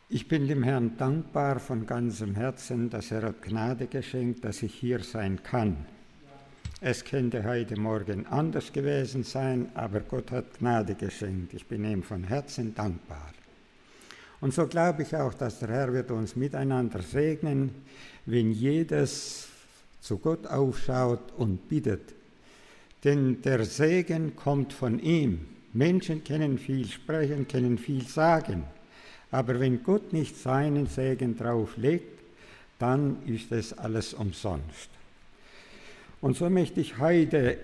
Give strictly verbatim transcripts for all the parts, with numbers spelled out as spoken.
Ich bin dem Herrn dankbar von ganzem Herzen, dass er hat Gnade geschenkt, dass ich hier sein kann. Es könnte heute Morgen anders gewesen sein, aber Gott hat Gnade geschenkt. Ich bin ihm von Herzen dankbar. Und so glaube ich auch, dass der Herr wird uns miteinander segnen, wenn jedes zu Gott aufschaut und bittet. Denn der Segen kommt von ihm. Menschen können viel sprechen, können viel sagen. Aber wenn Gott nicht seinen Segen drauf legt, dann ist es alles umsonst. Und so möchte ich heute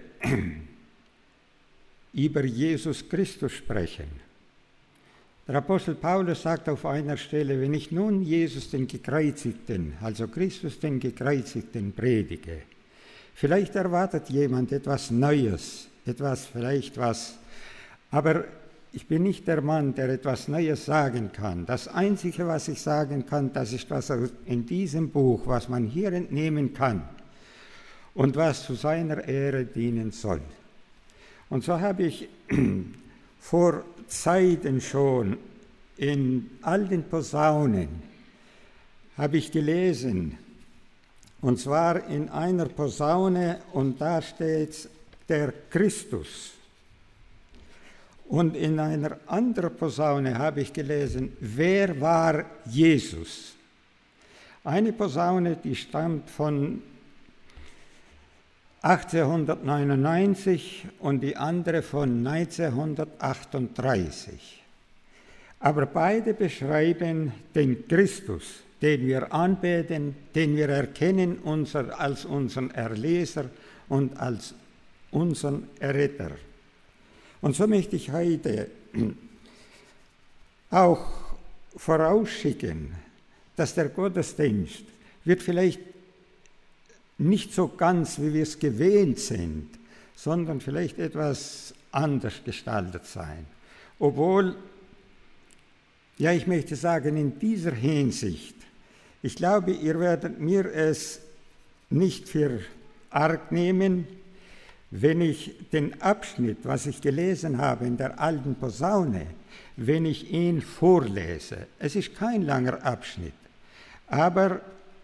über Jesus Christus sprechen. Der Apostel Paulus sagt auf einer Stelle, wenn ich nun Jesus den Gekreuzigten, also Christus den Gekreuzigten predige, vielleicht erwartet jemand etwas Neues, etwas vielleicht was, aber ich bin nicht der Mann, der etwas Neues sagen kann. Das Einzige, was ich sagen kann, das ist, was in diesem Buch, was man hier entnehmen kann und was zu seiner Ehre dienen soll. Und so habe ich vor Zeiten schon in all den Posaunen habe ich gelesen, und zwar in einer Posaune, und da steht der Christus. Und in einer anderen Posaune habe ich gelesen, wer war Jesus? Eine Posaune, die stammt von achtzehnhundertneunundneunzig und die andere von neunzehnhundertachtunddreißig. Aber beide beschreiben den Christus, den wir anbeten, den wir erkennen unser, als unseren Erlöser und als unseren Erretter. Und so möchte ich heute auch vorausschicken, dass der Gottesdienst wird vielleicht nicht so ganz, wie wir es gewöhnt sind, sondern vielleicht etwas anders gestaltet sein. Obwohl, ja, ich möchte sagen, in dieser Hinsicht, ich glaube, ihr werdet mir es nicht für arg nehmen, wenn ich den Abschnitt, was ich gelesen habe in der alten Posaune, wenn ich ihn vorlese. Es ist kein langer Abschnitt, aber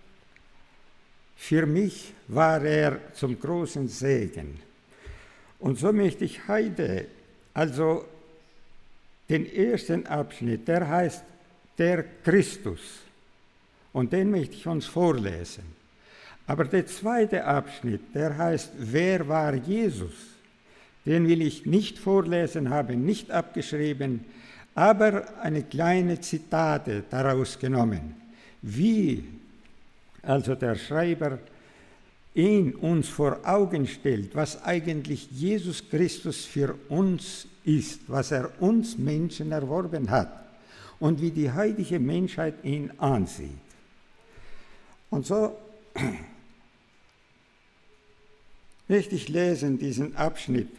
für mich war er zum großen Segen. Und so möchte ich heute, also den ersten Abschnitt, der heißt der Christus, und den möchte ich uns vorlesen. Aber der zweite Abschnitt, der heißt, wer war Jesus? Den will ich nicht vorlesen, habe nicht abgeschrieben, aber eine kleine Zitate daraus genommen, wie also der Schreiber ihn uns vor Augen stellt, was eigentlich Jesus Christus für uns ist, was er uns Menschen erworben hat und wie die heutige Menschheit ihn ansieht. Und so möchte ich lesen diesen Abschnitt.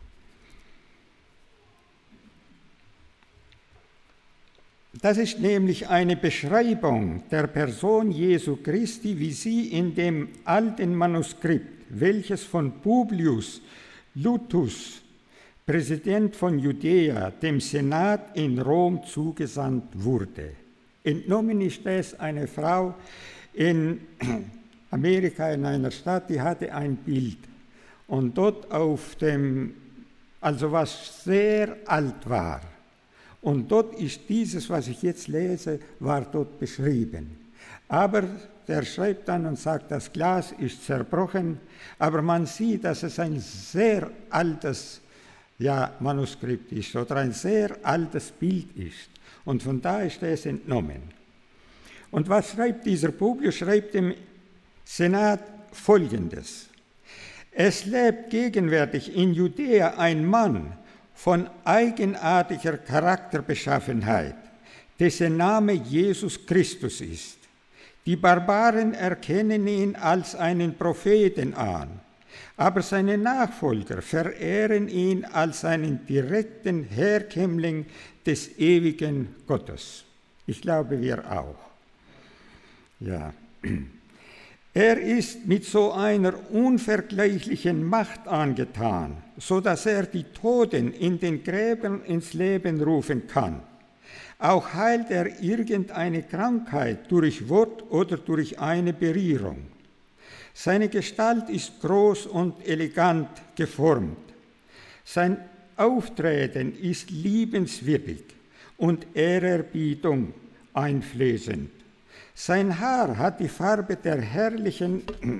Das ist nämlich eine Beschreibung der Person Jesu Christi, wie sie in dem alten Manuskript, welches von Publius Luttius, Präsident von Judäa, dem Senat in Rom zugesandt wurde. Entnommen ist es eine Frau in Amerika in einer Stadt, die hatte ein Bild. Und dort auf dem, also was sehr alt war. Und dort ist dieses, was ich jetzt lese, war dort beschrieben. Aber der schreibt dann und sagt, das Glas ist zerbrochen, aber man sieht, dass es ein sehr altes ja, Manuskript ist oder ein sehr altes Bild ist. Und von da ist es entnommen. Und was schreibt dieser Publius? Schreibt dem Senat Folgendes. Es lebt gegenwärtig in Judäa ein Mann von eigenartiger Charakterbeschaffenheit, dessen Name Jesus Christus ist. Die Barbaren erkennen ihn als einen Propheten an, aber seine Nachfolger verehren ihn als einen direkten Herkömmling des ewigen Gottes. Ich glaube, wir auch. Ja. Er ist mit so einer unvergleichlichen Macht angetan, so dass er die Toten in den Gräbern ins Leben rufen kann. Auch heilt er irgendeine Krankheit durch Wort oder durch eine Berührung. Seine Gestalt ist groß und elegant geformt. Sein Auftreten ist liebenswürdig und Ehrerbietung einflößend. Sein Haar hat die Farbe der herrlichen,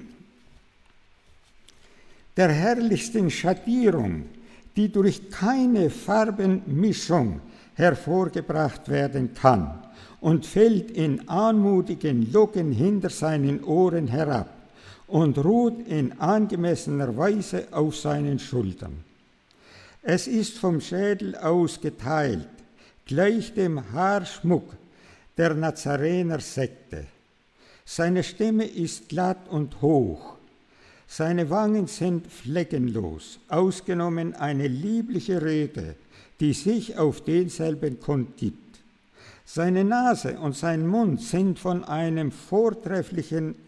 der herrlichsten Schattierung, die durch keine Farbenmischung hervorgebracht werden kann, und fällt in anmutigen Locken hinter seinen Ohren herab und ruht in angemessener Weise auf seinen Schultern. Es ist vom Schädel aus geteilt, gleich dem Haarschmuck der Nazarener-Sekte. Seine Stimme ist glatt und hoch. Seine Wangen sind fleckenlos, ausgenommen eine liebliche Rede, die sich auf denselben kundgibt. Seine Nase und sein Mund sind von einem vortrefflichen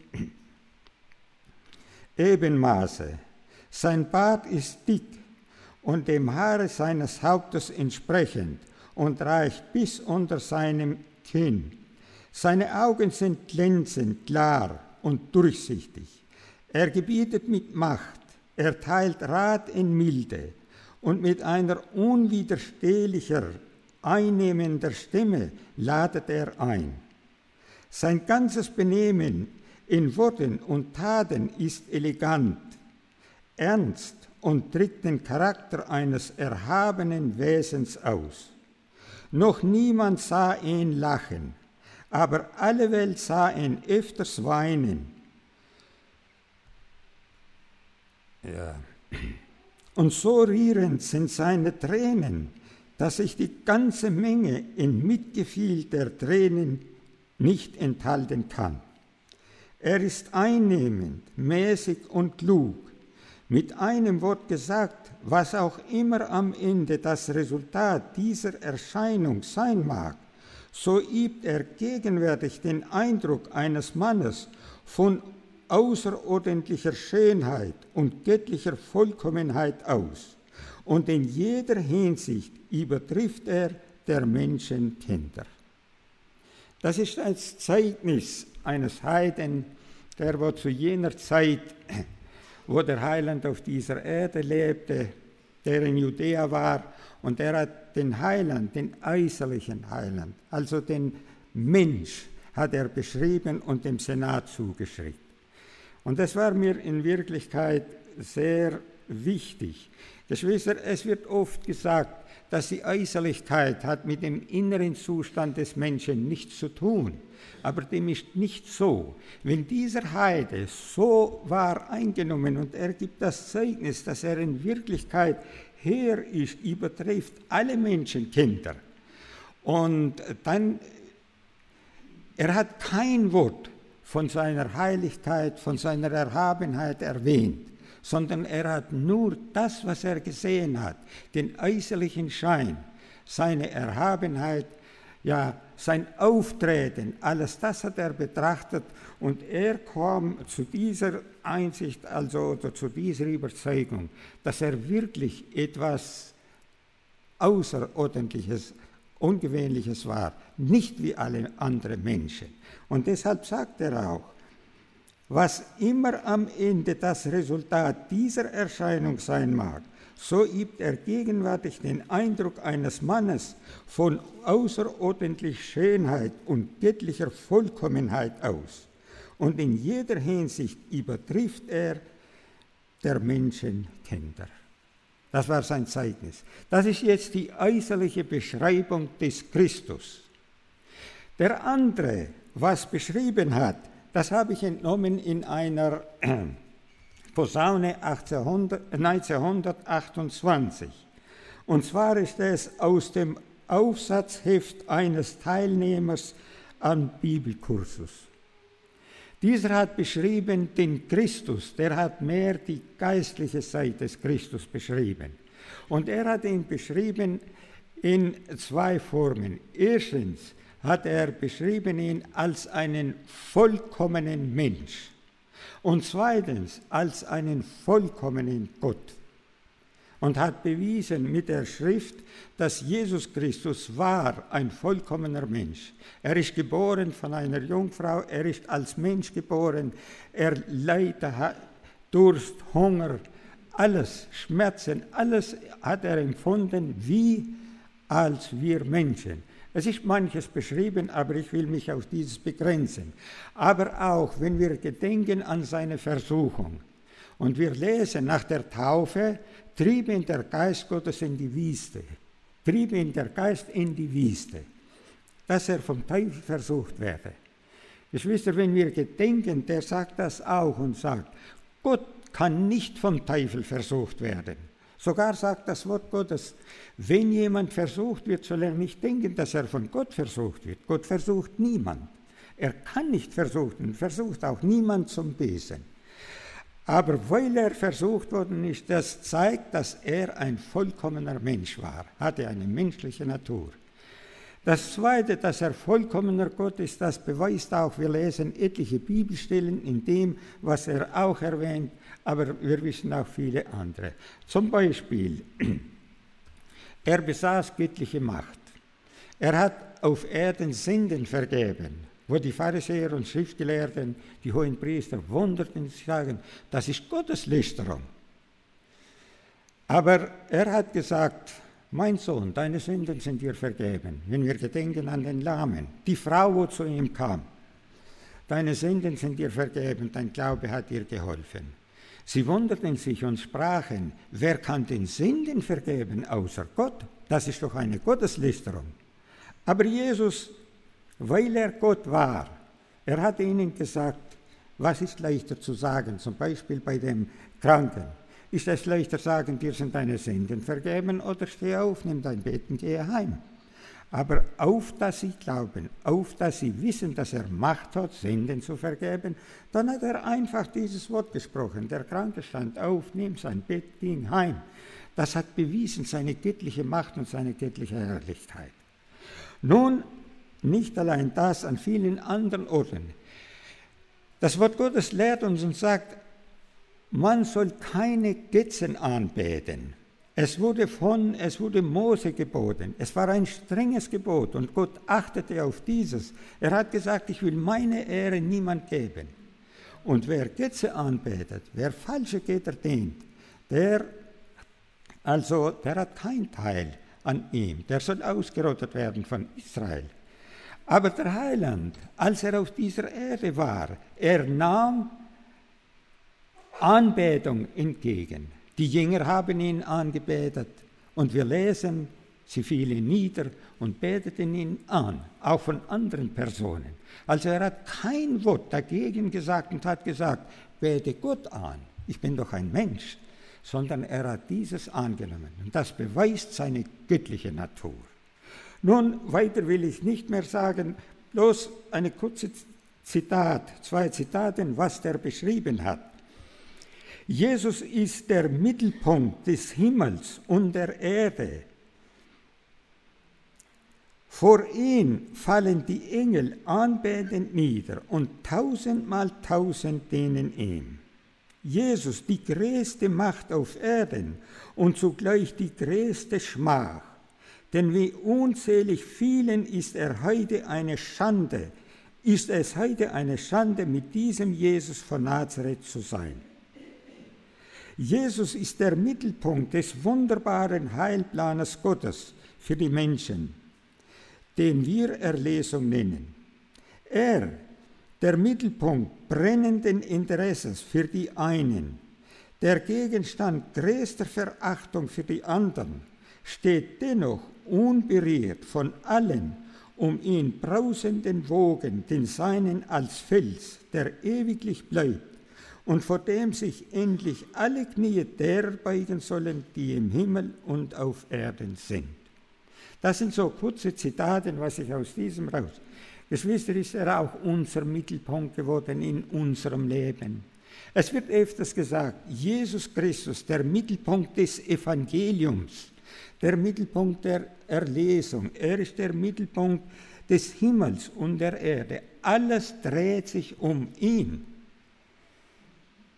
Ebenmaße. Sein Bart ist dick und dem Haare seines Hauptes entsprechend und reicht bis unter seinem Kinn. Seine Augen sind glänzend, klar und durchsichtig. Er gebietet mit Macht, er teilt Rat in Milde und mit einer unwiderstehlicher, einnehmender Stimme ladet er ein. Sein ganzes Benehmen in Worten und Taten ist elegant, ernst und trägt den Charakter eines erhabenen Wesens aus. Noch niemand sah ihn lachen, aber alle Welt sah ihn öfters weinen. Ja. Und so rührend sind seine Tränen, dass sich die ganze Menge in Mitgefühl der Tränen nicht enthalten kann. Er ist einnehmend, mäßig und klug. Mit einem Wort gesagt, was auch immer am Ende das Resultat dieser Erscheinung sein mag, so übt er gegenwärtig den Eindruck eines Mannes von außerordentlicher Schönheit und göttlicher Vollkommenheit aus. Und in jeder Hinsicht übertrifft er der Menschen Kinder. Das ist ein Zeugnis eines Heiden, der wo zu jener Zeit, wo der Heiland auf dieser Erde lebte, der in Judäa war, und er hat den Heiland, den äußerlichen Heiland, also den Mensch, hat er beschrieben und dem Senat zugeschrieben. Und das war mir in Wirklichkeit sehr wichtig. Geschwister, es wird oft gesagt, dass die Äußerlichkeit hat mit dem inneren Zustand des Menschen nichts zu tun. Aber dem ist nicht so. Wenn dieser Heide so war eingenommen und er gibt das Zeugnis, dass er in Wirklichkeit Herr ist, übertrifft alle Menschenkinder. Und dann, er hat kein Wort von seiner Heiligkeit, von seiner Erhabenheit erwähnt, sondern er hat nur das, was er gesehen hat, den äußerlichen Schein, seine Erhabenheit, ja, sein Auftreten, alles das hat er betrachtet, und er kam zu dieser Einsicht, also oder zu dieser Überzeugung, dass er wirklich etwas Außerordentliches, Ungewöhnliches war, nicht wie alle anderen Menschen. Und deshalb sagt er auch, was immer am Ende das Resultat dieser Erscheinung sein mag, so übt er gegenwärtig den Eindruck eines Mannes von außerordentlicher Schönheit und göttlicher Vollkommenheit aus. Und in jeder Hinsicht übertrifft er der Menschen Kinder. Das war sein Zeugnis. Das ist jetzt die äußerliche Beschreibung des Christus. Der andere, was beschrieben hat, das habe ich entnommen in einer Posaune neunzehnhundertachtundzwanzig. Und zwar ist es aus dem Aufsatzheft eines Teilnehmers am Bibelkursus. Dieser hat beschrieben den Christus, der hat mehr die geistliche Seite des Christus beschrieben. Und er hat ihn beschrieben in zwei Formen. Erstens hat er beschrieben ihn als einen vollkommenen Mensch und zweitens als einen vollkommenen Gott. und hat bewiesen mit der Schrift, dass Jesus Christus war ein vollkommener Mensch. Er ist geboren von einer Jungfrau, er ist als Mensch geboren, er leidete Durst, Hunger, alles, Schmerzen, alles hat er empfunden wie als wir Menschen. Es ist manches beschrieben, aber ich will mich auf dieses begrenzen. Aber auch, wenn wir gedenken an seine Versuchung und wir lesen, nach der Taufe trieb ihn der Geist Gottes in die Wüste, trieb ihn der Geist in die Wüste, dass er vom Teufel versucht werde. Geschwister, wenn wir gedenken, der sagt das auch und sagt, Gott kann nicht vom Teufel versucht werden. Sogar sagt das Wort Gottes, wenn jemand versucht wird, soll er nicht denken, dass er von Gott versucht wird. Gott versucht niemand. Er kann nicht versuchen, versucht auch niemand zum Bösen. Aber weil er versucht worden ist, das zeigt, dass er ein vollkommener Mensch war, hatte eine menschliche Natur. Das Zweite, dass er vollkommener Gott ist, das beweist auch, wir lesen etliche Bibelstellen in dem, was er auch erwähnt, aber wir wissen auch viele andere. Zum Beispiel, er besaß göttliche Macht. Er hat auf Erden Sünden vergeben, wo die Pharisäer und Schriftgelehrten, die Hohenpriester wunderten, sagen, das ist Gotteslästerung. Aber er hat gesagt, mein Sohn, deine Sünden sind dir vergeben. Wenn wir gedenken an den Lahmen, die Frau, wo zu ihm kam, deine Sünden sind dir vergeben, dein Glaube hat dir geholfen. Sie wunderten sich und sprachen, wer kann den Sünden vergeben außer Gott? Das ist doch eine Gotteslästerung. Aber Jesus, weil er Gott war, er hat ihnen gesagt, was ist leichter zu sagen, zum Beispiel bei dem Kranken. Ist es leichter sagen, dir sind deine Sünden vergeben, oder steh auf, nimm dein Bett und gehe heim. Aber auf, dass sie glauben, auf, dass sie wissen, dass er Macht hat, Sünden zu vergeben, dann hat er einfach dieses Wort gesprochen. Der Kranke stand auf, nahm sein Bett, ging heim. Das hat bewiesen seine göttliche Macht und seine göttliche Herrlichkeit. Nun, nicht allein das, an vielen anderen Orten. Das Wort Gottes lehrt uns und sagt, man soll keine Götzen anbeten. Es wurde von, es wurde Mose geboten. Es war ein strenges Gebot und Gott achtete auf dieses. Er hat gesagt, ich will meine Ehre niemand geben. Und wer Götze anbetet, wer falsche Götter dient, der, also, der hat kein Teil an ihm. Der soll ausgerottet werden von Israel. Aber der Heiland, als er auf dieser Erde war, er nahm Anbetung entgegen. Die Jünger haben ihn angebetet und wir lesen, sie fielen nieder und beteten ihn an, auch von anderen Personen. Also er hat kein Wort dagegen gesagt und hat gesagt, bete Gott an, ich bin doch ein Mensch, sondern er hat dieses angenommen und das beweist seine göttliche Natur. Nun, weiter will ich nicht mehr sagen, bloß eine kurze Zitat, zwei Zitate, was der beschrieben hat. Jesus ist der Mittelpunkt des Himmels und der Erde. Vor ihm fallen die Engel anbetend nieder und tausendmal tausend dienen ihm. Jesus, die größte Macht auf Erden und zugleich die größte Schmach. Denn wie unzählig vielen ist er heute eine Schande, ist es heute eine Schande, mit diesem Jesus von Nazareth zu sein. Jesus ist der Mittelpunkt des wunderbaren Heilplanes Gottes für die Menschen, den wir Erlösung nennen. Er, der Mittelpunkt brennenden Interesses für die einen, der Gegenstand größter Verachtung für die anderen, steht dennoch unberührt von allen um ihn brausenden Wogen, den Seinen als Fels, der ewiglich bleibt und vor dem sich endlich alle Knie derer beugen sollen, die im Himmel und auf Erden sind. Das sind so kurze Zitate, was ich aus diesem raus. Geschwister, ist er auch unser Mittelpunkt geworden in unserem Leben. Es wird öfters gesagt, Jesus Christus, der Mittelpunkt des Evangeliums, der Mittelpunkt der Erlösung, er ist der Mittelpunkt des Himmels und der Erde. Alles dreht sich um ihn.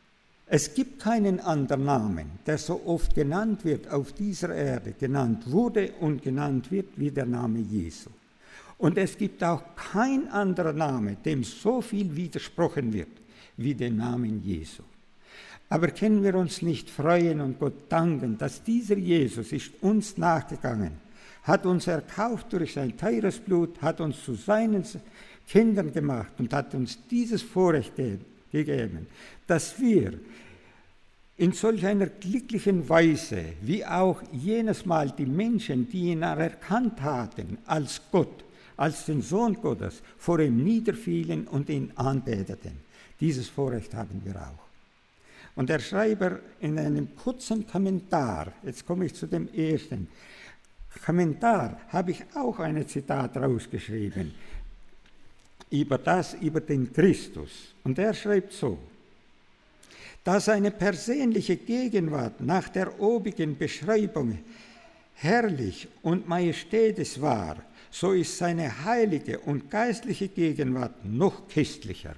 Es gibt keinen anderen Namen, der so oft genannt wird auf dieser Erde, genannt wurde und genannt wird wie der Name Jesu. Und es gibt auch kein anderer Name, dem so viel widersprochen wird wie den Namen Jesu. Aber können wir uns nicht freuen und Gott danken, dass dieser Jesus ist uns nachgegangen, hat uns erkauft durch sein teures Blut, hat uns zu seinen Kindern gemacht und hat uns dieses Vorrecht gegeben, dass wir in solch einer glücklichen Weise, wie auch jenes Mal die Menschen, die ihn erkannt hatten als Gott, als den Sohn Gottes, vor ihm niederfielen und ihn anbeteten. Dieses Vorrecht haben wir auch. Und der Schreiber in einem kurzen Kommentar, jetzt komme ich zu dem ersten Kommentar, habe ich auch ein Zitat rausgeschrieben, über das, über den Christus. Und er schreibt so: Da seine persönliche Gegenwart nach der obigen Beschreibung herrlich und majestätisch war, so ist seine heilige und geistliche Gegenwart noch köstlicher.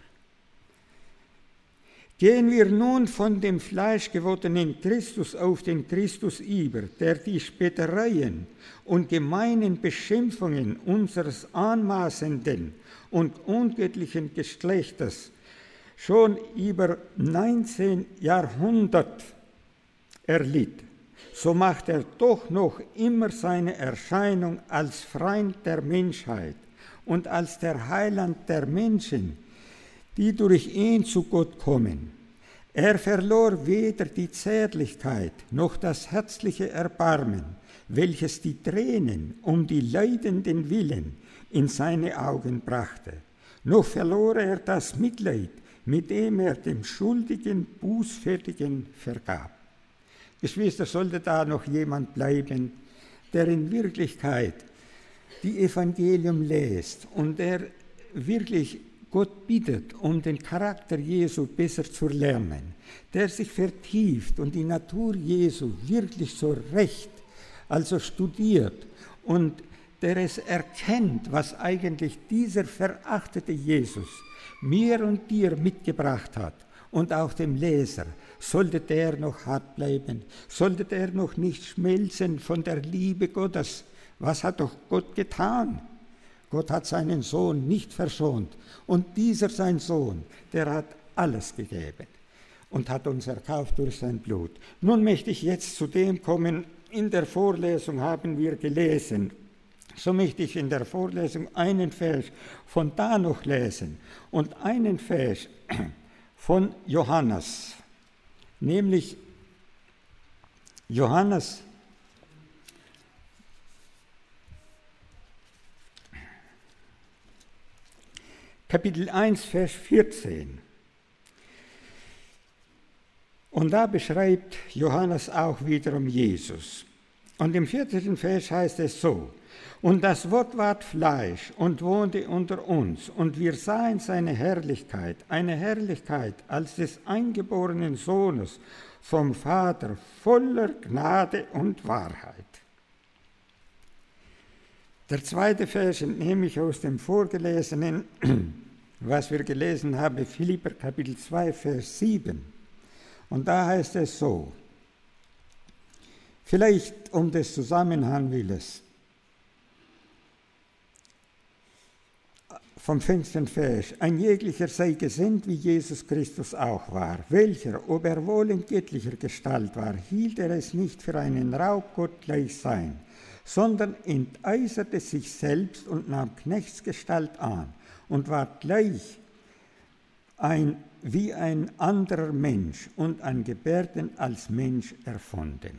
Gehen wir nun von dem fleischgewordenen Christus auf den Christus über, der die Spöttereien und gemeinen Beschimpfungen unseres anmaßenden und ungöttlichen Geschlechtes schon über neunzehn Jahrhundert erlitt, so macht er doch noch immer seine Erscheinung als Freund der Menschheit und als der Heiland der Menschen, die durch ihn zu Gott kommen. Er verlor weder die Zärtlichkeit noch das herzliche Erbarmen, welches die Tränen um die Leidenden willen in seine Augen brachte, noch verlor er das Mitleid, mit dem er dem schuldigen Bußfertigen vergab. Geschwister, sollte da noch jemand bleiben, der in Wirklichkeit die Evangelium liest und der wirklich Gott bittet, um den Charakter Jesu besser zu lernen, der sich vertieft und die Natur Jesu wirklich so recht, also studiert und der es erkennt, was eigentlich dieser verachtete Jesus mir und dir mitgebracht hat und auch dem Leser, sollte der noch hart bleiben, sollte der noch nicht schmelzen von der Liebe Gottes. Was hat doch Gott getan? Gott hat seinen Sohn nicht verschont. Und dieser, sein Sohn, der hat alles gegeben und hat uns erkauft durch sein Blut. Nun möchte ich jetzt zu dem kommen, in der Vorlesung haben wir gelesen, so möchte ich in der Vorlesung einen Vers von da noch lesen und einen Vers von Johannes, nämlich Johannes Kapitel eins, Vers vierzehn. Und da beschreibt Johannes auch wiederum Jesus. Und im vierzehnten Vers heißt es so: Und das Wort ward Fleisch und wohnte unter uns, und wir sahen seine Herrlichkeit, eine Herrlichkeit als des eingeborenen Sohnes vom Vater, voller Gnade und Wahrheit. Der zweite Vers entnehme ich aus dem vorgelesenen, was wir gelesen haben, Philipper Kapitel zwei, Vers sieben. Und da heißt es so, vielleicht um des Zusammenhangs willen, vom fünften Vers: Ein jeglicher sei gesinnt, wie Jesus Christus auch war, welcher, ob er wohl in göttlicher Gestalt war, hielt er es nicht für einen Raub, Gott gleich sein, sondern entäußerte sich selbst und nahm Knechtsgestalt an und ward gleich ein, wie ein anderer Mensch und an Gebärden als Mensch erfunden.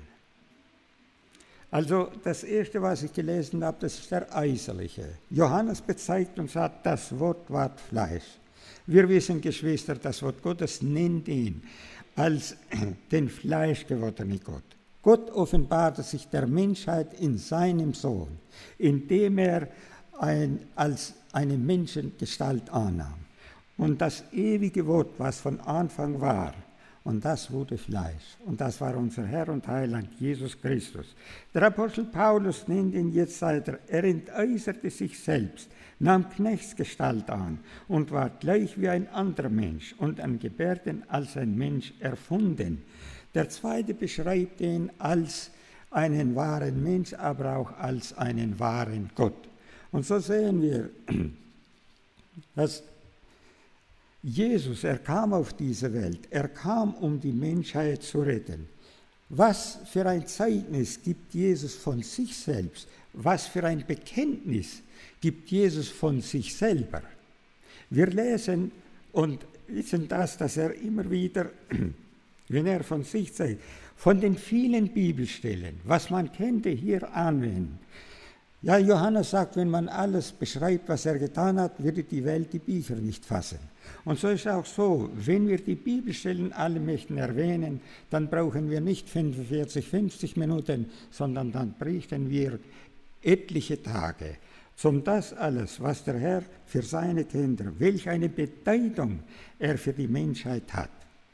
Also das Erste, was ich gelesen habe, das ist der Äußerliche. Johannes bezeigt und sagt, das Wort ward Fleisch. Wir wissen, Geschwister, das Wort Gottes nennt ihn als den fleischgewordenen Gott. Gott offenbarte sich der Menschheit in seinem Sohn, indem er ein, als eine Menschengestalt annahm. Und das ewige Wort, was von Anfang war Und das wurde Fleisch. Und das war unser Herr und Heiland, Jesus Christus. Der Apostel Paulus nennt ihn jetzt weiter. Er entäußerte sich selbst, nahm Knechtsgestalt an und war gleich wie ein anderer Mensch und an Gebärden als ein Mensch erfunden. Der zweite beschreibt ihn als einen wahren Mensch, aber auch als einen wahren Gott. Und so sehen wir, dass Jesus, er kam auf diese Welt, er kam, um die Menschheit zu retten. Was für ein Zeugnis gibt Jesus von sich selbst? Was für ein Bekenntnis gibt Jesus von sich selber? Wir lesen und wissen das, dass er immer wieder, wenn er von sich zeigt, von den vielen Bibelstellen, was man könnte hier anwenden. Ja, Johannes sagt, wenn man alles beschreibt, was er getan hat, würde die Welt die Bücher nicht fassen. Und so ist auch so, wenn wir die Bibelstellen alle möchten erwähnen, dann brauchen wir nicht fünfundvierzig, fünfzig Minuten, sondern dann bräuchten wir etliche Tage. Zum das alles, was der Herr für seine Kinder, welch eine Bedeutung er für die Menschheit hat.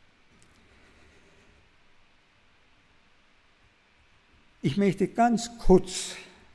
Ich möchte ganz kurz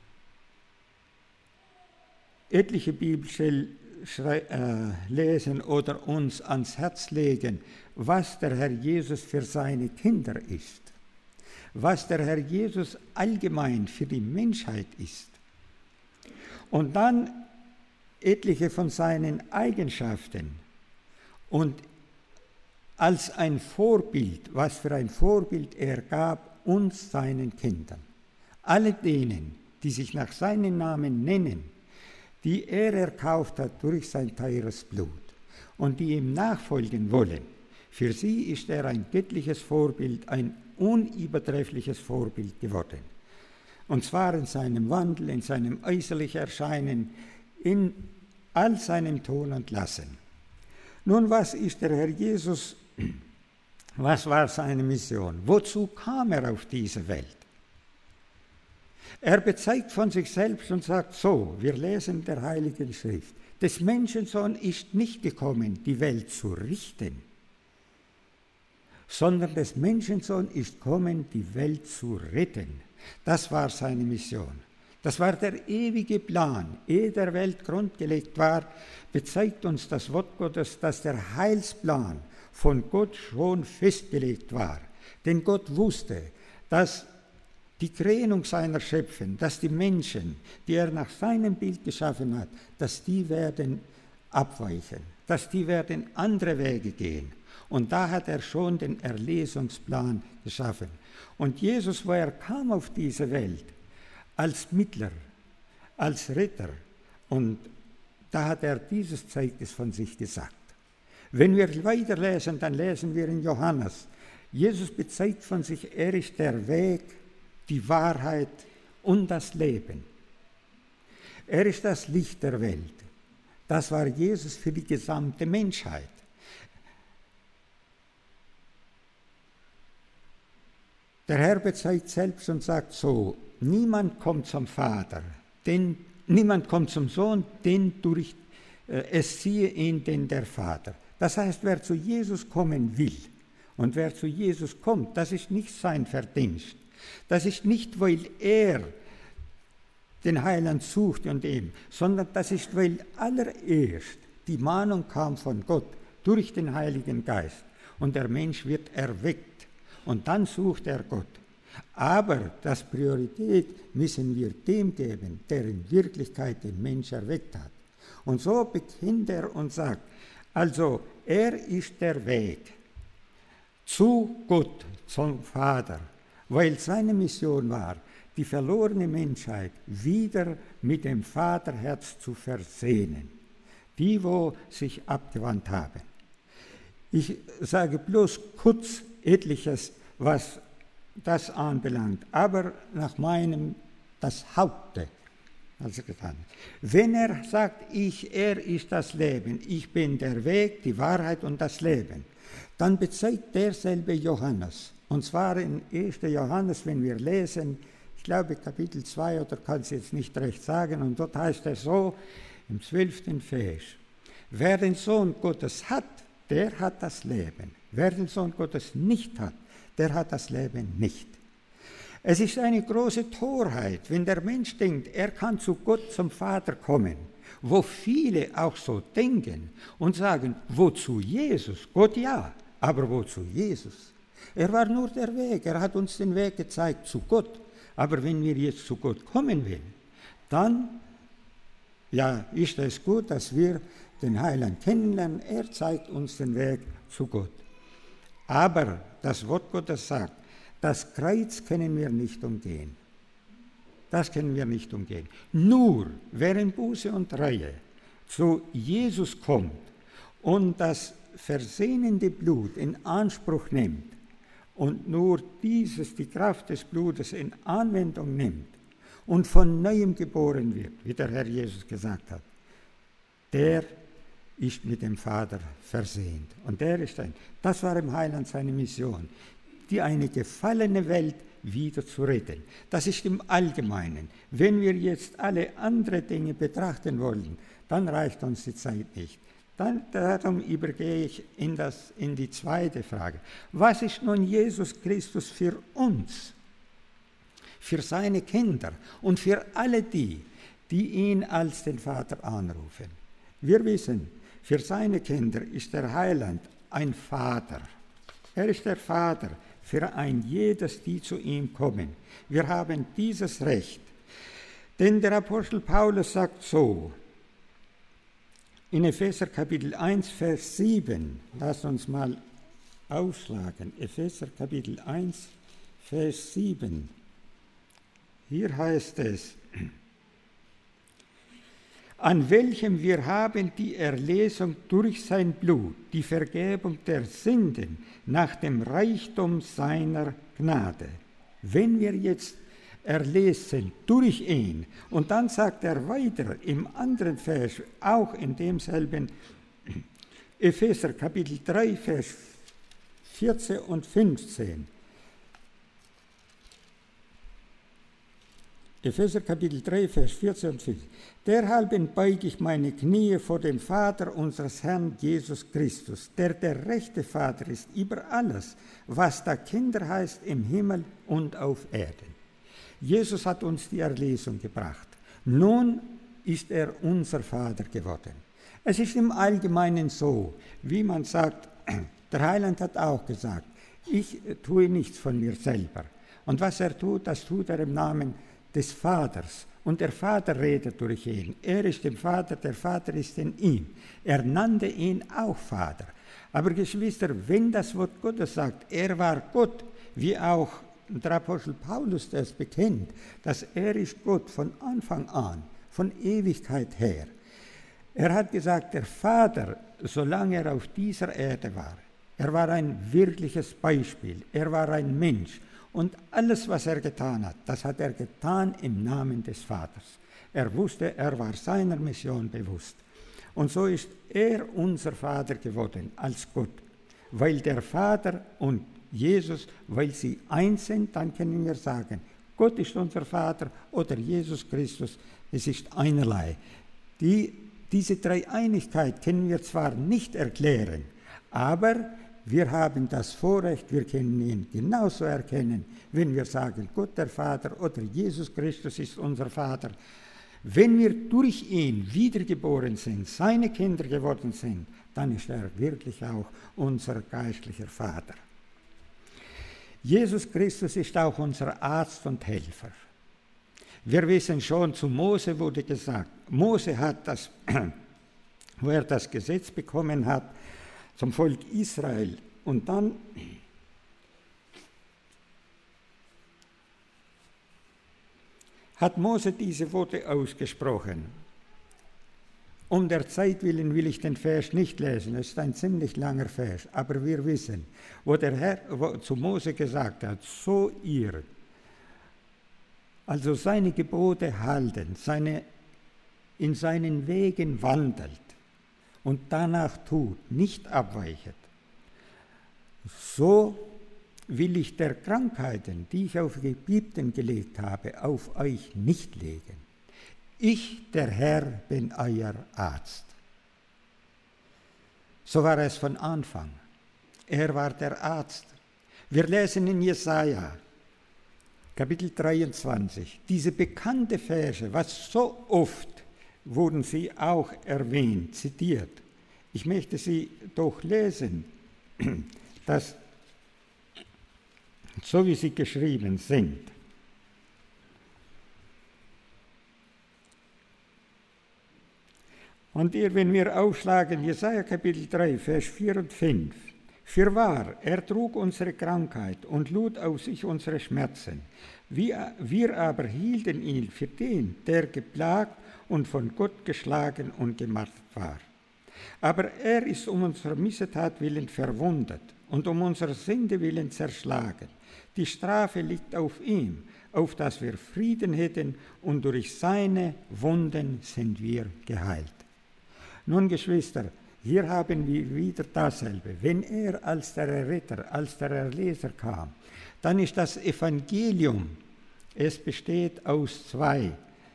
etliche Bibelstellen äh, lesen oder uns ans Herz legen, was der Herr Jesus für seine Kinder ist, was der Herr Jesus allgemein für die Menschheit ist. Und dann etliche von seinen Eigenschaften und als ein Vorbild, was für ein Vorbild er gab uns seinen Kindern. Alle denen, die sich nach seinem Namen nennen, die er erkauft hat durch sein teures Blut und die ihm nachfolgen wollen, für sie ist er ein göttliches Vorbild, ein unübertreffliches Vorbild geworden. Und zwar in seinem Wandel, in seinem äußerlichen Erscheinen, in all seinem Tun und Lassen. Nun, was ist der Herr Jesus? Was war seine Mission? Wozu kam er auf diese Welt? Er bezeugt von sich selbst und sagt so, wir lesen der Heiligen Schrift, des Menschensohn ist nicht gekommen, die Welt zu richten, sondern des Menschensohn ist gekommen, die Welt zu retten. Das war seine Mission. Das war der ewige Plan. Ehe der Welt grundgelegt war, bezeugt uns das Wort Gottes, dass der Heilsplan von Gott schon festgelegt war. Denn Gott wusste, dass die Krönung seiner Schöpfung, dass die Menschen, die er nach seinem Bild geschaffen hat, dass die werden abweichen, dass die werden andere Wege gehen. Und da hat er schon den Erlösungsplan geschaffen. Und Jesus, wo er kam auf diese Welt, als Mittler, als Retter, und da hat er dieses Zeugnis von sich gesagt. Wenn wir weiterlesen, dann lesen wir in Johannes, Jesus bezeugt von sich, er ist der Weg, die Wahrheit und das Leben. Er ist das Licht der Welt. Das war Jesus für die gesamte Menschheit. Der Herr bezeugt selbst und sagt so, niemand kommt zum Vater, denn niemand kommt zum Sohn, denn durch äh, es siehe ihn denn der Vater. Das heißt, wer zu Jesus kommen will und wer zu Jesus kommt, das ist nicht sein Verdienst. Das ist nicht, weil er den Heiland sucht und ihm, sondern das ist, weil allererst die Mahnung kam von Gott durch den Heiligen Geist und der Mensch wird erweckt und dann sucht er Gott. Aber das Priorität müssen wir dem geben, der in Wirklichkeit den Mensch erweckt hat. Und so beginnt er und sagt, also er ist der Weg zu Gott, zum Vater, weil seine Mission war, die verlorene Menschheit wieder mit dem Vaterherz zu versöhnen, die, wo sich abgewandt haben. Ich sage bloß kurz etliches, was das anbelangt, aber nach meinem das Haupte, also getan. Wenn er sagt, ich, er ist das Leben, ich bin der Weg, die Wahrheit und das Leben, dann bezeugt derselbe Johannes, und zwar in ersten Johannes, wenn wir lesen, ich glaube Kapitel zwei, oder kann es jetzt nicht recht sagen, und dort heißt es so, im zwölften Vers, wer den Sohn Gottes hat, der hat das Leben. Wer den Sohn Gottes nicht hat, der hat das Leben nicht. Es ist eine große Torheit, wenn der Mensch denkt, er kann zu Gott, zum Vater kommen, wo viele auch so denken und sagen, wozu Jesus? Gott ja, aber wozu Jesus? Er war nur der Weg, er hat uns den Weg gezeigt zu Gott. Aber wenn wir jetzt zu Gott kommen wollen, dann ja, ist es gut, dass wir den Heiland kennenlernen. Er zeigt uns den Weg zu Gott. Aber das Wort Gottes sagt, das Kreuz können wir nicht umgehen. Das können wir nicht umgehen. Nur wer in Buße und Reue zu Jesus kommt und das versehnende Blut in Anspruch nimmt und nur dieses, die Kraft des Blutes in Anwendung nimmt und von Neuem geboren wird, wie der Herr Jesus gesagt hat, der ist mit dem Vater versöhnt. Und der ist ein, das war im Heiland seine Mission, die eine gefallene Welt wieder zu retten. Das ist im Allgemeinen. Wenn wir jetzt alle anderen Dinge betrachten wollen, dann reicht uns die Zeit nicht. Dann, darum übergehe ich in, das, in die zweite Frage. Was ist nun Jesus Christus für uns, für seine Kinder und für alle die, die ihn als den Vater anrufen? Wir wissen, für seine Kinder ist der Heiland ein Vater. Er ist der Vater für ein jedes, die zu ihm kommen. Wir haben dieses Recht. Denn der Apostel Paulus sagt so, in Epheser Kapitel eins, Vers sieben, lasst uns mal aufschlagen, Epheser Kapitel eins, Vers sieben. Hier heißt es, an welchem wir haben die Erlesung durch sein Blut, die Vergebung der Sünden nach dem Reichtum seiner Gnade. Wenn wir jetzt erlesen durch ihn, und dann sagt er weiter im anderen Vers, auch in demselben Epheser Kapitel drei, Vers vierzehn und fünfzehn. Epheser Kapitel drei, Vers vierzehn und fünfzehn. Derhalben beige ich meine Knie vor dem Vater unseres Herrn Jesus Christus, der der rechte Vater ist über alles, was da Kinder heißt im Himmel und auf Erden. Jesus hat uns die Erlösung gebracht. Nun ist er unser Vater geworden. Es ist im Allgemeinen so, wie man sagt, der Heiland hat auch gesagt, ich tue nichts von mir selber. Und was er tut, das tut er im Namen des Vaters. Und der Vater redet durch ihn. Er ist im Vater, der Vater ist in ihm. Er nannte ihn auch Vater. Aber Geschwister, wenn das Wort Gottes sagt, er war Gott, wie auch der Apostel Paulus das bekennt, dass er ist Gott von Anfang an, von Ewigkeit her. Er hat gesagt, der Vater, solange er auf dieser Erde war, er war ein wirkliches Beispiel, er war ein Mensch. Und alles, was er getan hat, das hat er getan im Namen des Vaters. Er wusste, er war seiner Mission bewusst. Und so ist er unser Vater geworden als Gott. Weil der Vater und Jesus, weil sie eins sind, dann können wir sagen, Gott ist unser Vater oder Jesus Christus, es ist einerlei. Die, diese Dreieinigkeit können wir zwar nicht erklären, aber wir haben das Vorrecht, wir können ihn genauso erkennen, wenn wir sagen, Gott der Vater oder Jesus Christus ist unser Vater. Wenn wir durch ihn wiedergeboren sind, seine Kinder geworden sind, dann ist er wirklich auch unser geistlicher Vater. Jesus Christus ist auch unser Arzt und Helfer. Wir wissen schon, zu Mose wurde gesagt, Mose hat das, wo er das Gesetz bekommen hat, zum Volk Israel. Und dann hat Mose diese Worte ausgesprochen. Um der Zeit willen will ich den Vers nicht lesen, es ist ein ziemlich langer Vers, aber wir wissen, wo der Herr wo zu Mose gesagt hat, so ihr, also seine Gebote halten, seine, in seinen Wegen wandelt, und danach tut, nicht abweichet, so will ich der Krankheiten, die ich auf Ägypten gelegt habe, auf euch nicht legen. Ich, der Herr, bin euer Arzt. So war es von Anfang. Er war der Arzt. Wir lesen in Jesaja, Kapitel dreiundzwanzig, diese bekannte Verse, was so oft wurden sie auch erwähnt, zitiert. Ich möchte sie doch lesen, dass, so wie sie geschrieben sind. Und hier, wenn wir aufschlagen, Jesaja Kapitel drei, Vers vier und fünf. Fürwahr, er trug unsere Krankheit und lud auf sich unsere Schmerzen. Wir, wir aber hielten ihn für den, der geplagt und von Gott geschlagen und gemartert war. Aber er ist um unserer Missetat willen verwundet und um unserer Sünde willen zerschlagen. Die Strafe liegt auf ihm, auf dass wir Frieden hätten, und durch seine Wunden sind wir geheilt. Nun, Geschwister, hier haben wir wieder dasselbe. Wenn er als der Erretter, als der Erlöser kam, dann ist das Evangelium, es besteht aus zwei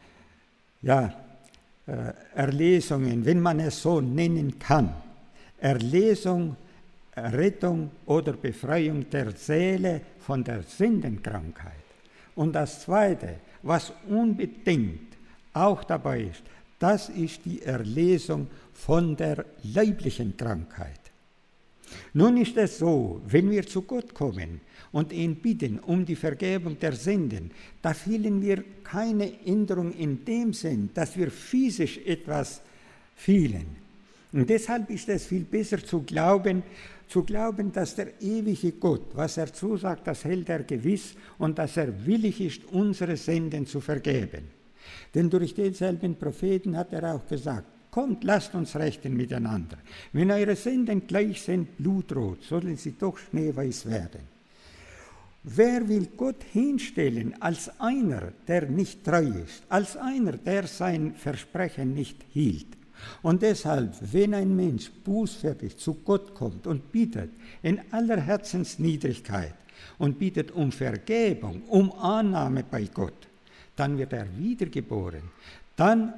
ja, äh, Erlesungen, wenn man es so nennen kann. Erlesung, Rettung oder Befreiung der Seele von der Sündenkrankheit. Und das Zweite, was unbedingt auch dabei ist, das ist die Erlesung von der leiblichen Krankheit. Nun ist es so, wenn wir zu Gott kommen und ihn bitten um die Vergebung der Sünden, da fühlen wir keine Änderung in dem Sinn, dass wir physisch etwas fühlen. Und deshalb ist es viel besser zu glauben, zu glauben, dass der ewige Gott, was er zusagt, das hält er gewiss und dass er willig ist, unsere Sünden zu vergeben. Denn durch denselben Propheten hat er auch gesagt, kommt, lasst uns rechten miteinander. Wenn eure Sünden gleich sind blutrot, sollen sie doch schneeweiß werden. Wer will Gott hinstellen als einer, der nicht treu ist, als einer, der sein Versprechen nicht hielt? Und deshalb, wenn ein Mensch bußfertig zu Gott kommt und bittet in aller Herzensniedrigkeit und bittet um Vergebung, um Annahme bei Gott, dann wird er wiedergeboren. Dann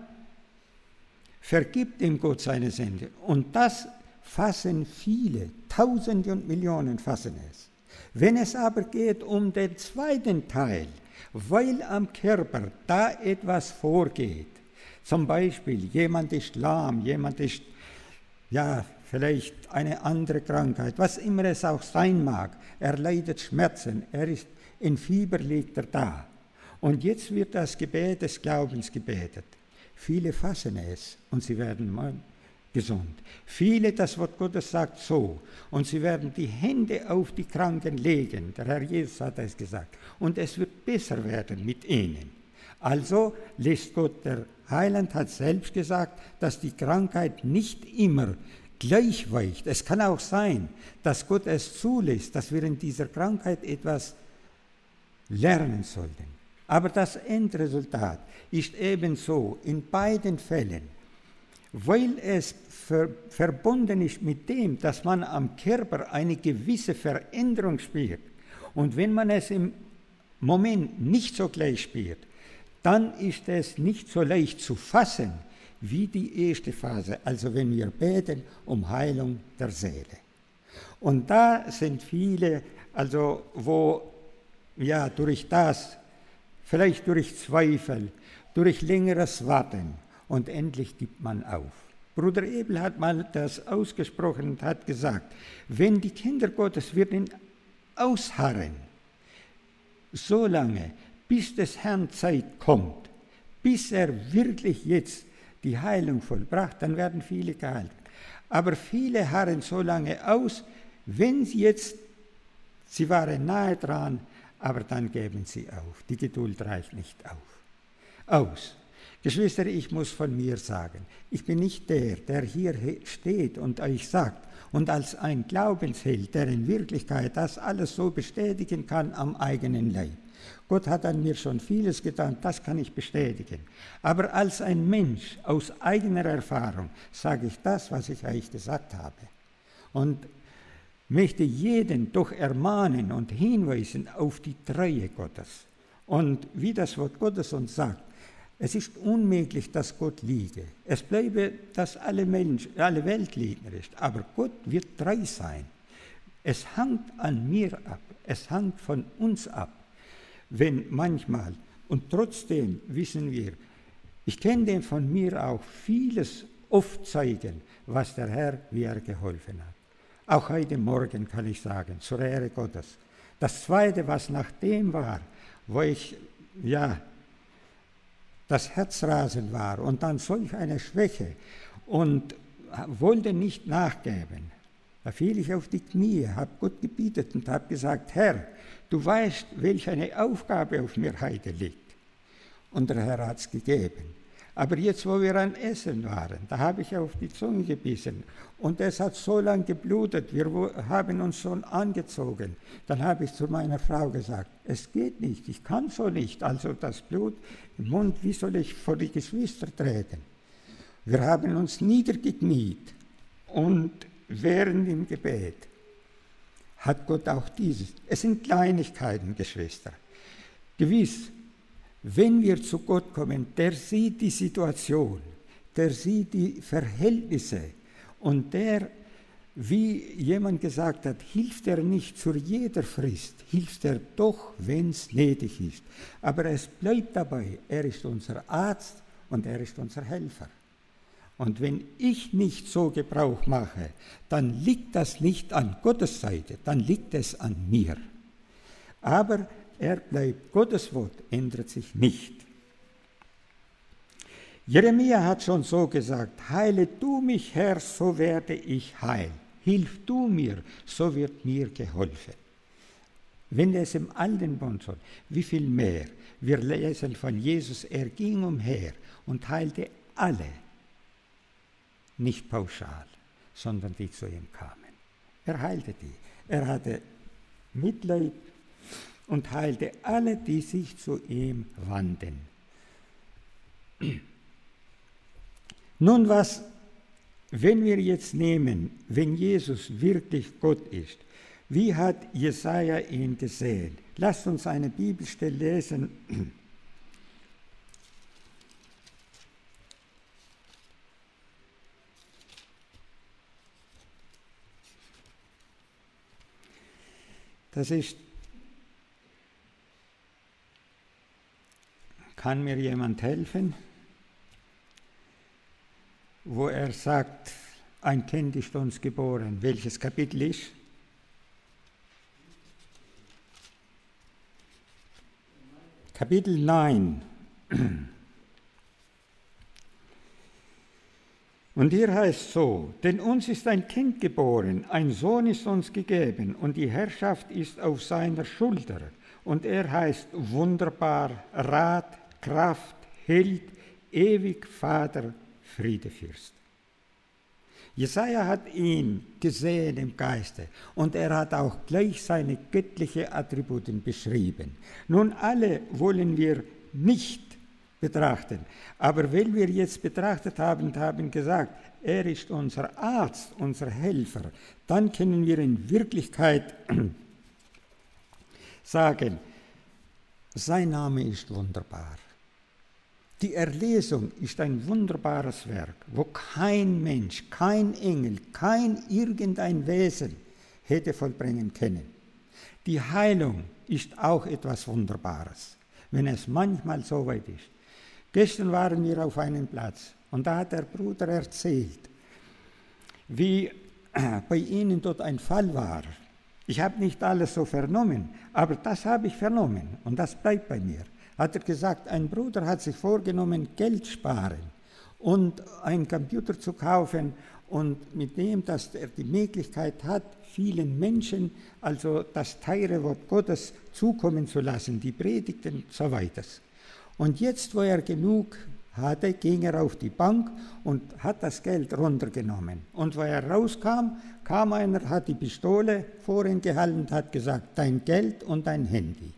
vergibt ihm Gott seine Sünde. Und das fassen viele, Tausende und Millionen fassen es. Wenn es aber geht um den zweiten Teil, weil am Körper da etwas vorgeht, zum Beispiel jemand ist lahm, jemand ist, ja, vielleicht eine andere Krankheit, was immer es auch sein mag, er leidet Schmerzen, er ist in Fieber, liegt er da. Und jetzt wird das Gebet des Glaubens gebetet. Viele fassen es und sie werden mal gesund. Viele, das Wort Gottes sagt so, und sie werden die Hände auf die Kranken legen. Der Herr Jesus hat es gesagt. Und es wird besser werden mit ihnen. Also lässt Gott, der Heiland hat selbst gesagt, dass die Krankheit nicht immer gleich weicht. Es kann auch sein, dass Gott es zulässt, dass wir in dieser Krankheit etwas lernen sollten. Aber das Endresultat ist ebenso in beiden Fällen, weil es ver- verbunden ist mit dem, dass man am Körper eine gewisse Veränderung spürt. Und wenn man es im Moment nicht so gleich spürt, dann ist es nicht so leicht zu fassen wie die erste Phase, also wenn wir beten um Heilung der Seele. Und da sind viele, also wo ja durch das, vielleicht durch Zweifel, durch längeres Warten und endlich gibt man auf. Bruder Ebel hat mal das ausgesprochen und hat gesagt, wenn die Kinder Gottes werden ausharren, so lange, bis des Herrn Zeit kommt, bis er wirklich jetzt die Heilung vollbracht, dann werden viele geheilt. Aber viele harren so lange aus, wenn sie jetzt, sie waren nahe dran, aber dann geben sie auf. Die Geduld reicht nicht auf. Aus. Geschwister, ich muss von mir sagen, ich bin nicht der, der hier steht und euch sagt, und als ein Glaubensheld, der in Wirklichkeit das alles so bestätigen kann am eigenen Leib. Gott hat an mir schon vieles getan, das kann ich bestätigen. Aber als ein Mensch aus eigener Erfahrung sage ich das, was ich euch gesagt habe. Und möchte jeden doch ermahnen und hinweisen auf die Treue Gottes. Und wie das Wort Gottes uns sagt, es ist unmöglich, dass Gott liege. Es bleibe, dass alle, Menschen, alle Welt Lügner ist, aber Gott wird treu sein. Es hängt an mir ab, es hängt von uns ab, wenn manchmal, und trotzdem wissen wir, ich kann dem von mir auch vieles oft zeigen, was der Herr mir geholfen hat. Auch heute Morgen kann ich sagen, zur Ehre Gottes. Das Zweite, was nach dem war, wo ich, ja, das Herzrasen war und dann solch eine Schwäche und wollte nicht nachgeben. Da fiel ich auf die Knie, habe Gott gebietet und habe gesagt, Herr, du weißt, welche eine Aufgabe auf mir heute liegt. Und der Herr hat es gegeben. Aber jetzt, wo wir an Essen waren, da habe ich auf die Zunge gebissen und es hat so lange geblutet, wir haben uns schon angezogen. Dann habe ich zu meiner Frau gesagt, es geht nicht, ich kann so nicht, also das Blut im Mund, wie soll ich vor die Geschwister treten? Wir haben uns niedergekniet und während im Gebet hat Gott auch dieses. Es sind Kleinigkeiten, Geschwister. Gewiss, wenn wir zu Gott kommen, der sieht die Situation, der sieht die Verhältnisse und der, wie jemand gesagt hat, hilft er nicht zu jeder Frist, hilft er doch, wenn es nötig ist. Aber es bleibt dabei, er ist unser Arzt und er ist unser Helfer. Und wenn ich nicht so Gebrauch mache, dann liegt das nicht an Gottes Seite, dann liegt es an mir. Aber er bleibt, Gottes Wort ändert sich nicht. Jeremia hat schon so gesagt, heile du mich, Herr, so werde ich heil. Hilf du mir, so wird mir geholfen. Wenn es im Alten Bund so, wie viel mehr? Wir lesen von Jesus, er ging umher und heilte alle, nicht pauschal, sondern die zu ihm kamen. Er heilte die. Er hatte Mitleid und heilte alle, die sich zu ihm wandten. Nun was, wenn wir jetzt nehmen, wenn Jesus wirklich Gott ist, wie hat Jesaja ihn gesehen? Lasst uns eine Bibelstelle lesen. Das ist, kann mir jemand helfen, wo er sagt, ein Kind ist uns geboren. Welches Kapitel ist? Kapitel neun. Und hier heißt so, denn uns ist ein Kind geboren, ein Sohn ist uns gegeben und die Herrschaft ist auf seiner Schulter. Und er heißt wunderbar, Rat, Kraft, Held, ewig Vater, Friedefürst. Jesaja hat ihn gesehen im Geiste und er hat auch gleich seine göttlichen Attribute beschrieben. Nun, alle wollen wir nicht betrachten. Aber wenn wir jetzt betrachtet haben und haben gesagt, er ist unser Arzt, unser Helfer, dann können wir in Wirklichkeit sagen, sein Name ist wunderbar. Die Erlesung ist ein wunderbares Werk, wo kein Mensch, kein Engel, kein irgendein Wesen hätte vollbringen können. Die Heilung ist auch etwas Wunderbares, wenn es manchmal so weit ist. Gestern waren wir auf einem Platz und da hat der Bruder erzählt, wie bei ihnen dort ein Fall war. Ich habe nicht alles so vernommen, aber das habe ich vernommen und das bleibt bei mir. Hat er gesagt, ein Bruder hat sich vorgenommen, Geld sparen und einen Computer zu kaufen und mit dem, dass er die Möglichkeit hat, vielen Menschen also das teure Wort Gottes zukommen zu lassen, die Predigten und so weiter. Und jetzt, wo er genug hatte, ging er auf die Bank und hat das Geld runtergenommen. Und wo er rauskam, kam einer, hat die Pistole vor ihn gehalten und hat gesagt, dein Geld und dein Handy.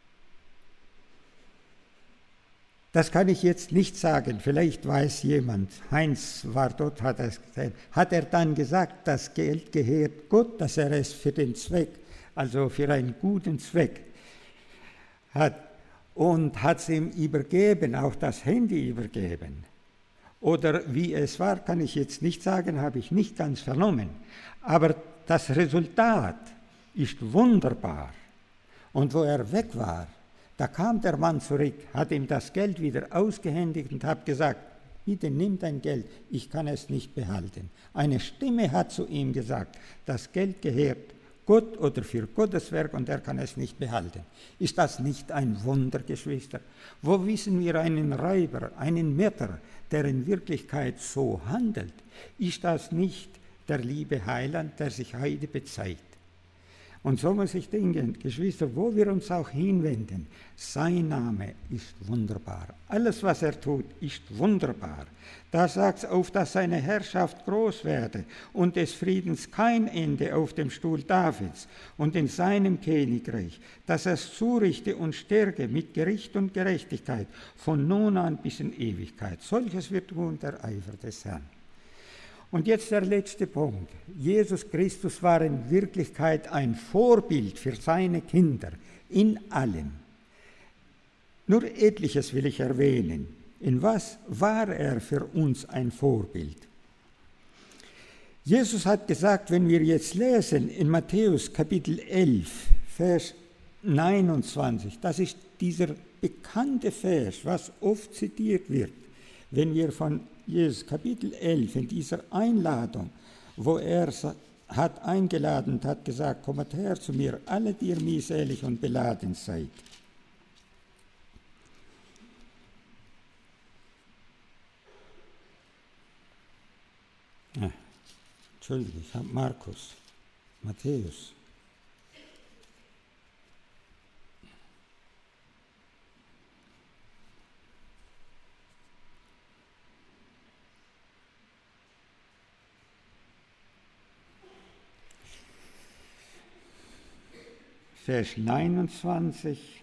Das kann ich jetzt nicht sagen, vielleicht weiß jemand, Heinz war dort, hat er gesagt, hat er dann gesagt, das Geld gehört Gott, dass er es für den Zweck, also für einen guten Zweck hat und hat es ihm übergeben, auch das Handy übergeben. Oder wie es war, kann ich jetzt nicht sagen, habe ich nicht ganz vernommen. Aber das Resultat ist wunderbar. Und wo er weg war, da kam der Mann zurück, hat ihm das Geld wieder ausgehändigt und hat gesagt, bitte nimm dein Geld, ich kann es nicht behalten. Eine Stimme hat zu ihm gesagt, das Geld gehört Gott oder für Gottes Werk und er kann es nicht behalten. Ist das nicht ein Wunder, Geschwister? Wo wissen wir einen Räuber, einen Mörder, der in Wirklichkeit so handelt? Ist das nicht der liebe Heiland, der sich heute bezeigt? Und so muss ich denken, Geschwister, wo wir uns auch hinwenden, sein Name ist wunderbar. Alles, was er tut, ist wunderbar. Da sagt es, auf dass seine Herrschaft groß werde und des Friedens kein Ende auf dem Stuhl Davids und in seinem Königreich, dass er es zurichte und stärke mit Gericht und Gerechtigkeit von nun an bis in Ewigkeit. Solches wird tun der Eifer des Herrn. Und jetzt der letzte Punkt. Jesus Christus war in Wirklichkeit ein Vorbild für seine Kinder in allem. Nur etliches will ich erwähnen. In was war er für uns ein Vorbild? Jesus hat gesagt, wenn wir jetzt lesen in Matthäus Kapitel elf, Vers neunundzwanzig, das ist dieser bekannte Vers, was oft zitiert wird, wenn wir von Jesus Kapitel elf, in dieser Einladung, wo er hat eingeladen und hat gesagt, kommt her zu mir, alle, die ihr mühselig und beladen seid. Ah, Entschuldigung, ich habe Markus, Matthäus. Vers neunundzwanzig.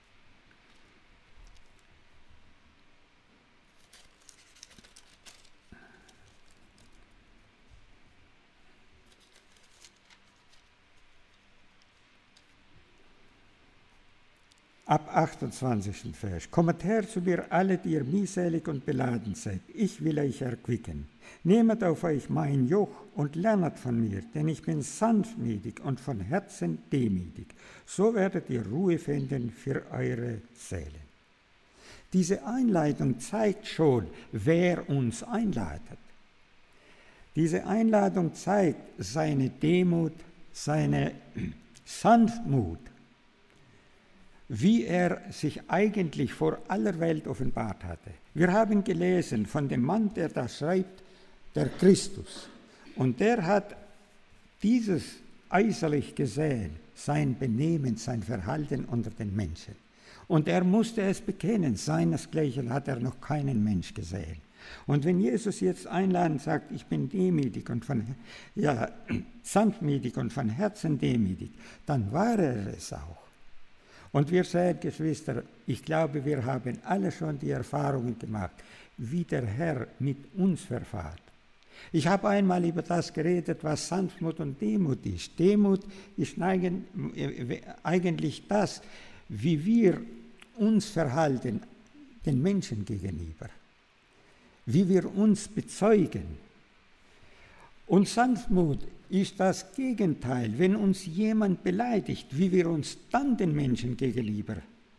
Ab achtundzwanzigsten Vers. Kommt her zu mir, alle, die ihr mühselig und beladen seid. Ich will euch erquicken. Nehmet auf euch mein Joch und lernet von mir, denn ich bin sanftmütig und von Herzen demütig. So werdet ihr Ruhe finden für eure Seelen. Diese Einleitung zeigt schon, wer uns einladet. Diese Einladung zeigt seine Demut, seine Sanftmut, wie er sich eigentlich vor aller Welt offenbart hatte. Wir haben gelesen von dem Mann, der da schreibt, der Christus. Und der hat dieses äußerlich gesehen, sein Benehmen, sein Verhalten unter den Menschen. Und er musste es bekennen, seinesgleichen hat er noch keinen Mensch gesehen. Und wenn Jesus jetzt einladend sagt, ich bin demütig und von, ja, sanftmütig und von Herzen demütig, dann war er es auch. Und wir sehen, Geschwister, ich glaube, wir haben alle schon die Erfahrungen gemacht, wie der Herr mit uns verfahrt. Ich habe einmal über das geredet, was Sanftmut und Demut ist. Demut ist eigentlich das, wie wir uns verhalten den Menschen gegenüber, wie wir uns bezeugen. Und Sanftmut ist das Gegenteil, wenn uns jemand beleidigt, wie wir uns dann den Menschen gegenüber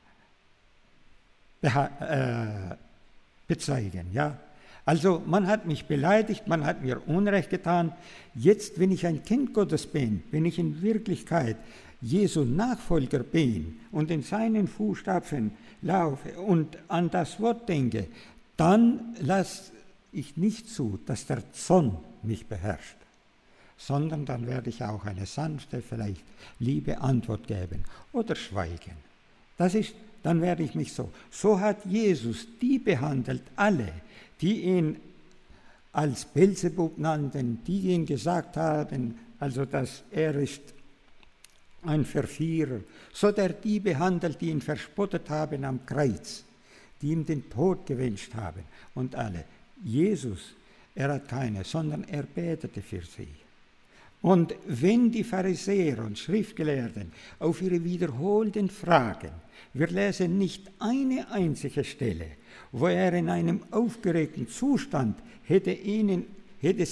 äh, bezeugen. Ja? Also man hat mich beleidigt, man hat mir Unrecht getan. Jetzt, wenn ich ein Kind Gottes bin, wenn ich in Wirklichkeit Jesu Nachfolger bin und in seinen Fußstapfen laufe und an das Wort denke, dann lasse ich nicht zu, dass der Zorn mich beherrscht, sondern dann werde ich auch eine sanfte, vielleicht liebe Antwort geben oder schweigen. Das ist, dann werde ich mich so. So hat Jesus die behandelt, alle, die ihn als Beelzebub nannten, die ihn gesagt haben, also dass er ist ein Verführer, so hat er die behandelt, die ihn verspottet haben am Kreuz, die ihm den Tod gewünscht haben und alle. Jesus, er hat keine, sondern er betete für sie. Und wenn die Pharisäer und Schriftgelehrten auf ihre wiederholten Fragen, wir lesen nicht eine einzige Stelle, wo er in einem aufgeregten Zustand hätte, ihnen, hätte sie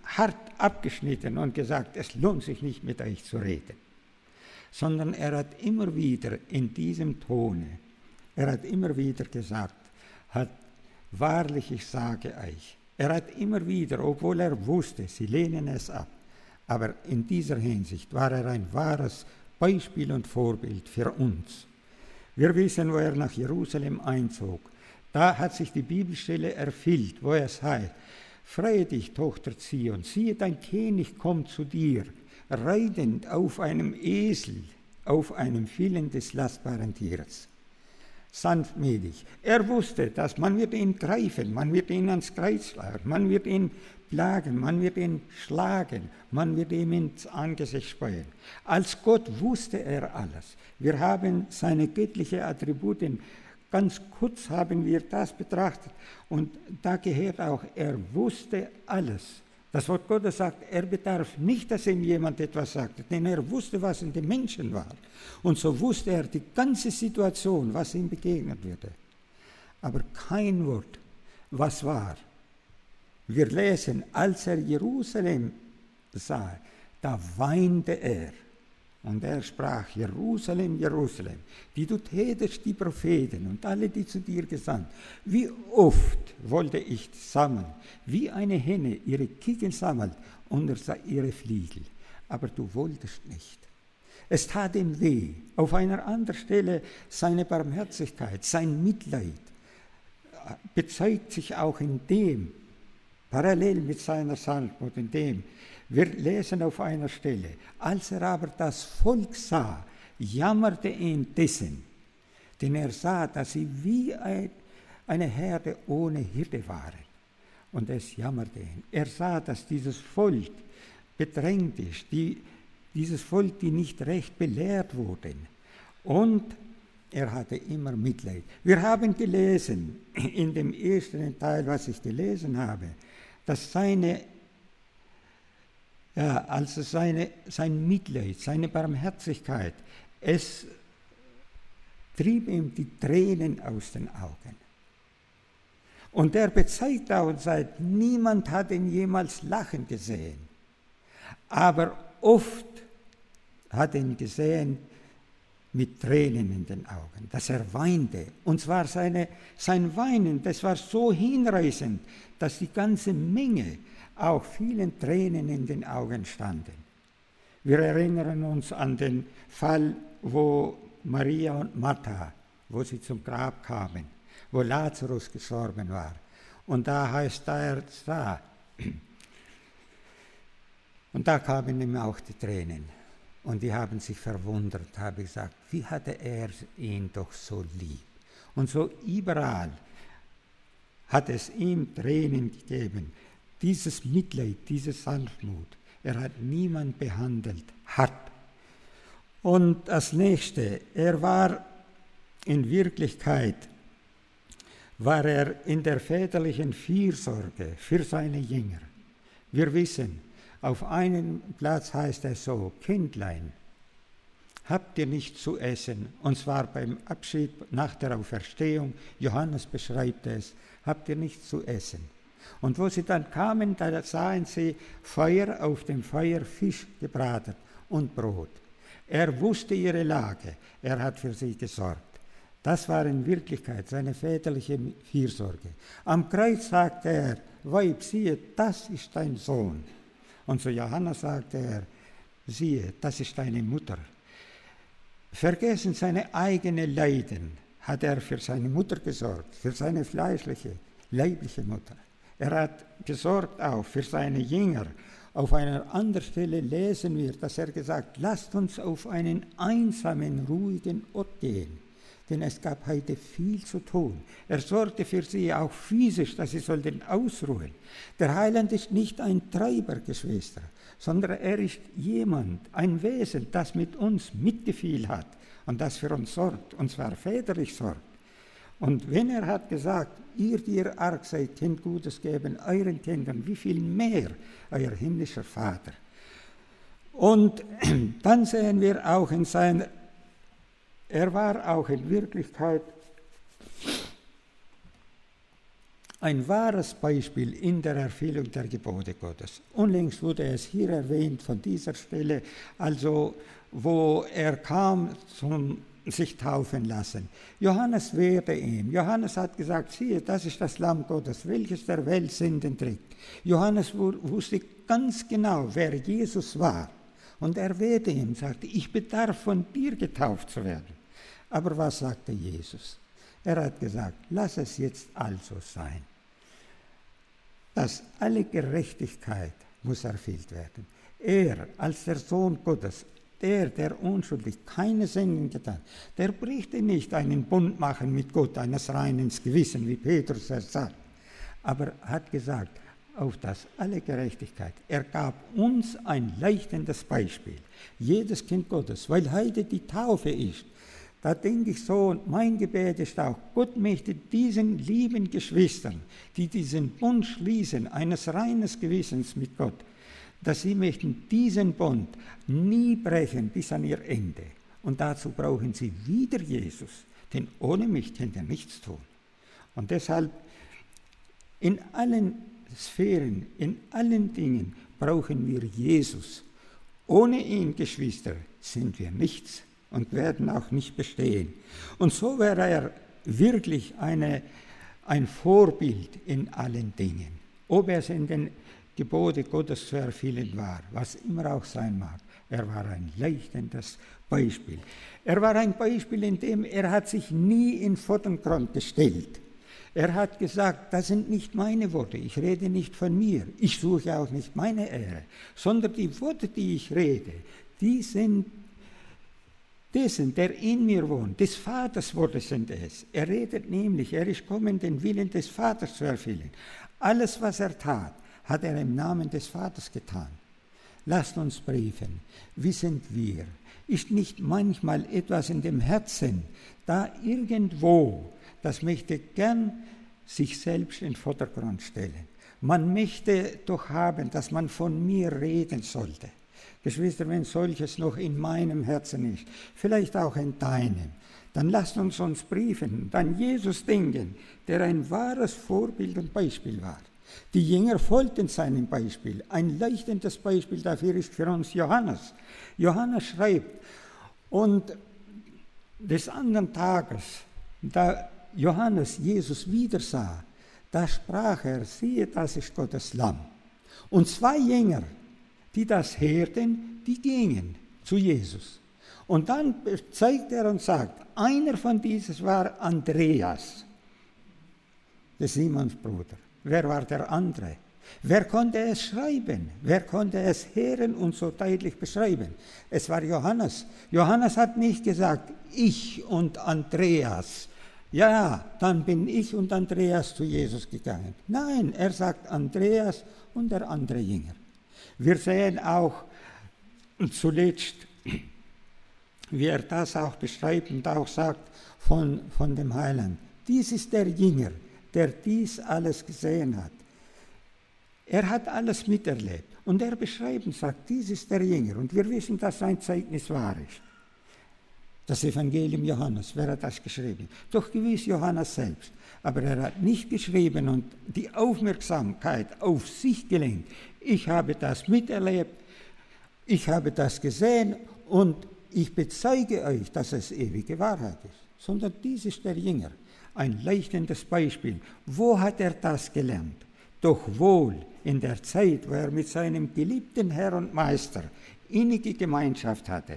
hart abgeschnitten und gesagt, es lohnt sich nicht mit euch zu reden, sondern er hat immer wieder in diesem Tone, er hat immer wieder gesagt, hat, wahrlich, ich sage euch, er hat immer wieder, obwohl er wusste, sie lehnen es ab, aber in dieser Hinsicht war er ein wahres Beispiel und Vorbild für uns. Wir wissen, wo er nach Jerusalem einzog. Da hat sich die Bibelstelle erfüllt, wo es heißt, freue dich, Tochter Zion, siehe, dein König kommt zu dir, reitend auf einem Esel, auf einem Füllen des lastbaren Tieres. Sanftmütig. Er wusste, dass man wird ihn greifen, man wird ihn ans Kreuz schlagen, man wird ihn plagen, man wird ihn schlagen, man wird ihm ins Angesicht speien. Als Gott wusste er alles. Wir haben seine göttlichen Attribute, ganz kurz haben wir das betrachtet und da gehört auch, er wusste alles. Das Wort Gottes sagt, er bedarf nicht, dass ihm jemand etwas sagte, denn er wusste, was in den Menschen war. Und so wusste er die ganze Situation, was ihm begegnet würde. Aber kein Wort, was war. Wir lesen, als er Jerusalem sah, da weinte er. Und er sprach, Jerusalem, Jerusalem, die du tätest die Propheten und alle, die zu dir gesandt. Wie oft wollte ich sammeln, wie eine Henne ihre Kickel sammelt unter ihre Fliegel. Aber du wolltest nicht. Es tat ihm weh. Auf einer anderen Stelle seine Barmherzigkeit, sein Mitleid bezeugt sich auch in dem, parallel mit seiner Sanftmut, in dem, wir lesen auf einer Stelle, als er aber das Volk sah, jammerte ihn dessen, denn er sah, dass sie wie ein, eine Herde ohne Hirte waren. Und es jammerte ihn. Er sah, dass dieses Volk bedrängt ist, die, dieses Volk, die nicht recht belehrt wurden. Und er hatte immer Mitleid. Wir haben gelesen, in dem ersten Teil, was ich gelesen habe, dass seine Ja, also seine, sein Mitleid, seine Barmherzigkeit, es trieb ihm die Tränen aus den Augen. Und er bezeugt auch und sagt, niemand hat ihn jemals lachen gesehen. Aber oft hat ihn gesehen mit Tränen in den Augen, dass er weinte. Und zwar seine, sein Weinen, das war so hinreißend, dass die ganze Menge auch vielen Tränen in den Augen standen. Wir erinnern uns an den Fall, wo Maria und Martha, wo sie zum Grab kamen, wo Lazarus gestorben war. Und da heißt er da, und da kamen ihm auch die Tränen. Und die haben sich verwundert, haben gesagt, wie hatte er ihn doch so lieb. Und so überall hat es ihm Tränen gegeben. Dieses Mitleid, diese Sanftmut, er hat niemand behandelt hart. Und das Nächste, er war in Wirklichkeit, war er in der väterlichen Fürsorge für seine Jünger. Wir wissen, auf einem Platz heißt es so, Kindlein, habt ihr nicht zu essen? Und zwar beim Abschied nach der Auferstehung, Johannes beschreibt es, habt ihr nicht zu essen? Und wo sie dann kamen, da sahen sie Feuer, auf dem Feuer Fisch gebraten und Brot. Er wusste ihre Lage, er hat für sie gesorgt. Das war in Wirklichkeit seine väterliche Fürsorge. Am Kreuz sagte er, Weib, siehe, das ist dein Sohn. Und zu Johanna sagte er, siehe, das ist deine Mutter. Vergessen seine eigenen Leiden hat er für seine Mutter gesorgt, für seine fleischliche, leibliche Mutter. Er hat gesorgt auch für seine Jünger. Auf einer anderen Stelle lesen wir, dass er gesagt hat, lasst uns auf einen einsamen, ruhigen Ort gehen, denn es gab heute viel zu tun. Er sorgte für sie auch physisch, dass sie sollten ausruhen. Der Heiland ist nicht ein Treiber, Geschwister, sondern er ist jemand, ein Wesen, das mit uns Mitgefühl hat und das für uns sorgt, und zwar väterlich sorgt. Und wenn er hat gesagt, ihr, die ihr arg seid, könnt Gutes geben euren Kindern, wie viel mehr euer himmlischer Vater. Und dann sehen wir auch in seiner, er war auch in Wirklichkeit ein wahres Beispiel in der Erfüllung der Gebote Gottes. Unlängst wurde es hier erwähnt von dieser Stelle, also wo er kam zum sich taufen lassen. Johannes wehrte ihm. Johannes hat gesagt, siehe, das ist das Lamm Gottes, welches der Welt Sünden trägt. Johannes wusste ganz genau, wer Jesus war. Und er wehrte ihm, sagte, ich bedarf von dir getauft zu werden. Aber was sagte Jesus? Er hat gesagt, lass es jetzt also sein. Dass alle Gerechtigkeit muss erfüllt werden. Er als der Sohn Gottes, der, der unschuldig keine Sünden getan, der brichte nicht einen Bund machen mit Gott, eines reinen Gewissen, wie Petrus es sagt, aber hat gesagt, auf das alle Gerechtigkeit. Er gab uns ein leuchtendes Beispiel. Jedes Kind Gottes, weil heute die Taufe ist, da denke ich so, und mein Gebet ist auch, Gott möchte diesen lieben Geschwistern, die diesen Bund schließen, eines reinen Gewissens mit Gott, dass sie möchten diesen Bund nie brechen bis an ihr Ende. Und dazu brauchen sie wieder Jesus, denn ohne mich könnt ihr nichts tun. Und deshalb in allen Sphären, in allen Dingen brauchen wir Jesus. Ohne ihn, Geschwister, sind wir nichts und werden auch nicht bestehen. Und so wäre er wirklich eine, ein Vorbild in allen Dingen. Ob es in den Gebote Gottes zu erfüllen war, was immer auch sein mag. Er war ein leuchtendes Beispiel. Er war ein Beispiel, in dem er hat sich nie in den Vordergrund gestellt. Er hat gesagt, das sind nicht meine Worte, ich rede nicht von mir, ich suche auch nicht meine Ehre, sondern die Worte, die ich rede, die sind dessen, der in mir wohnt, des Vaters Worte sind es. Er redet nämlich, er ist gekommen, den Willen des Vaters zu erfüllen. Alles, was er tat, hat er im Namen des Vaters getan. Lasst uns briefen, wie sind wir? Ist nicht manchmal etwas in dem Herzen, da irgendwo, das möchte gern sich selbst in den Vordergrund stellen. Man möchte doch haben, dass man von mir reden sollte. Geschwister, wenn solches noch in meinem Herzen ist, vielleicht auch in deinem, dann lasst uns uns briefen, dann Jesus denken, der ein wahres Vorbild und Beispiel war. Die Jünger folgten seinem Beispiel. Ein leuchtendes Beispiel dafür ist für uns Johannes. Johannes schreibt, und des anderen Tages, da Johannes Jesus wieder sah, da sprach er, siehe, das ist Gottes Lamm. Und zwei Jünger, die das hörten, die gingen zu Jesus. Und dann zeigt er und sagt, einer von diesen war Andreas, des Simons Bruder. Wer war der andere? Wer konnte es schreiben? Wer konnte es hören und so deutlich beschreiben? Es war Johannes. Johannes hat nicht gesagt, ich und Andreas. Ja, dann bin ich und Andreas zu Jesus gegangen. Nein, er sagt Andreas und der andere Jünger. Wir sehen auch zuletzt, wie er das auch beschreibt und auch sagt von, von dem Heiland. Dies ist der Jünger, der dies alles gesehen hat. Er hat alles miterlebt. Und er beschreibt und sagt, dies ist der Jünger. Und wir wissen, dass sein Zeugnis wahr ist. Das Evangelium Johannes, wer hat das geschrieben? Doch gewiss Johannes selbst. Aber er hat nicht geschrieben und die Aufmerksamkeit auf sich gelenkt. Ich habe das miterlebt, ich habe das gesehen und ich bezeuge euch, dass es ewige Wahrheit ist. Sondern dies ist der Jünger. Ein leuchtendes Beispiel. Wo hat er das gelernt? Doch wohl in der Zeit, wo er mit seinem geliebten Herr und Meister innige Gemeinschaft hatte.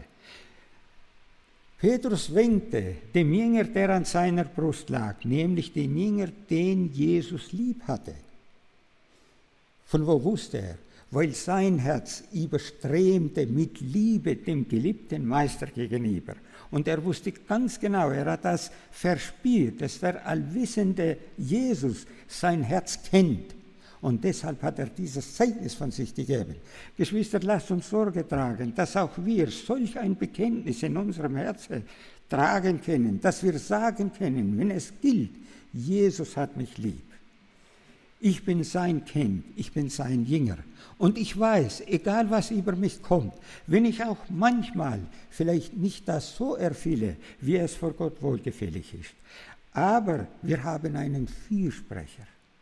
Petrus winkte dem Jünger, der an seiner Brust lag, nämlich den Jünger, den Jesus lieb hatte. Von wo wusste er? Weil sein Herz überströmte mit Liebe dem geliebten Meister gegenüber. Und er wusste ganz genau, er hat das verspürt, dass der allwissende Jesus sein Herz kennt. Und deshalb hat er dieses Zeugnis von sich gegeben. Geschwister, lasst uns Sorge tragen, dass auch wir solch ein Bekenntnis in unserem Herzen tragen können, dass wir sagen können, wenn es gilt, Jesus hat mich lieb. Ich bin sein Kind, ich bin sein Jünger. Und ich weiß, egal was über mich kommt, wenn ich auch manchmal vielleicht nicht das so erfülle, wie es vor Gott wohlgefällig ist, aber wir haben einen Fürsprecher.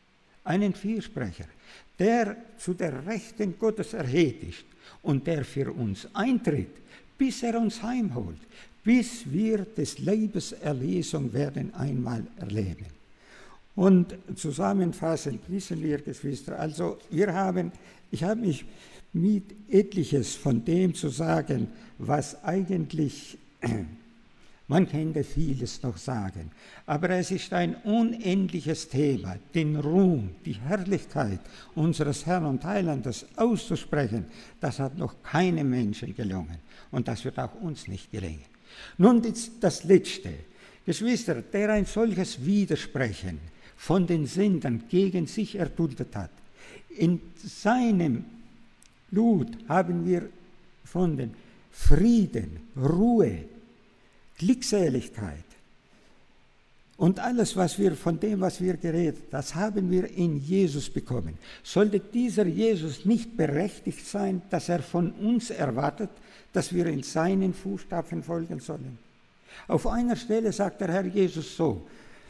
einen Fürsprecher, der zu der Rechten Gottes erhöht ist und der für uns eintritt, bis er uns heimholt, bis wir des Leibes Erlösung werden einmal erleben. Und zusammenfassend wissen wir, Geschwister, also wir haben, ich habe mich mit etliches von dem zu sagen, was eigentlich, man könnte vieles noch sagen, aber es ist ein unendliches Thema, den Ruhm, die Herrlichkeit unseres Herrn und Heilandes auszusprechen, das hat noch keinem Menschen gelungen und das wird auch uns nicht gelingen. Nun das Letzte, Geschwister, der ein solches Widersprechen von den Sündern gegen sich erduldet hat, in seinem Blut haben wir gefunden Frieden, Ruhe, Glückseligkeit und alles, was wir von dem, was wir geredet, das haben wir in Jesus bekommen. Sollte dieser Jesus nicht berechtigt sein, dass er von uns erwartet, dass wir in seinen Fußstapfen folgen sollen? Auf einer Stelle sagt der Herr Jesus so: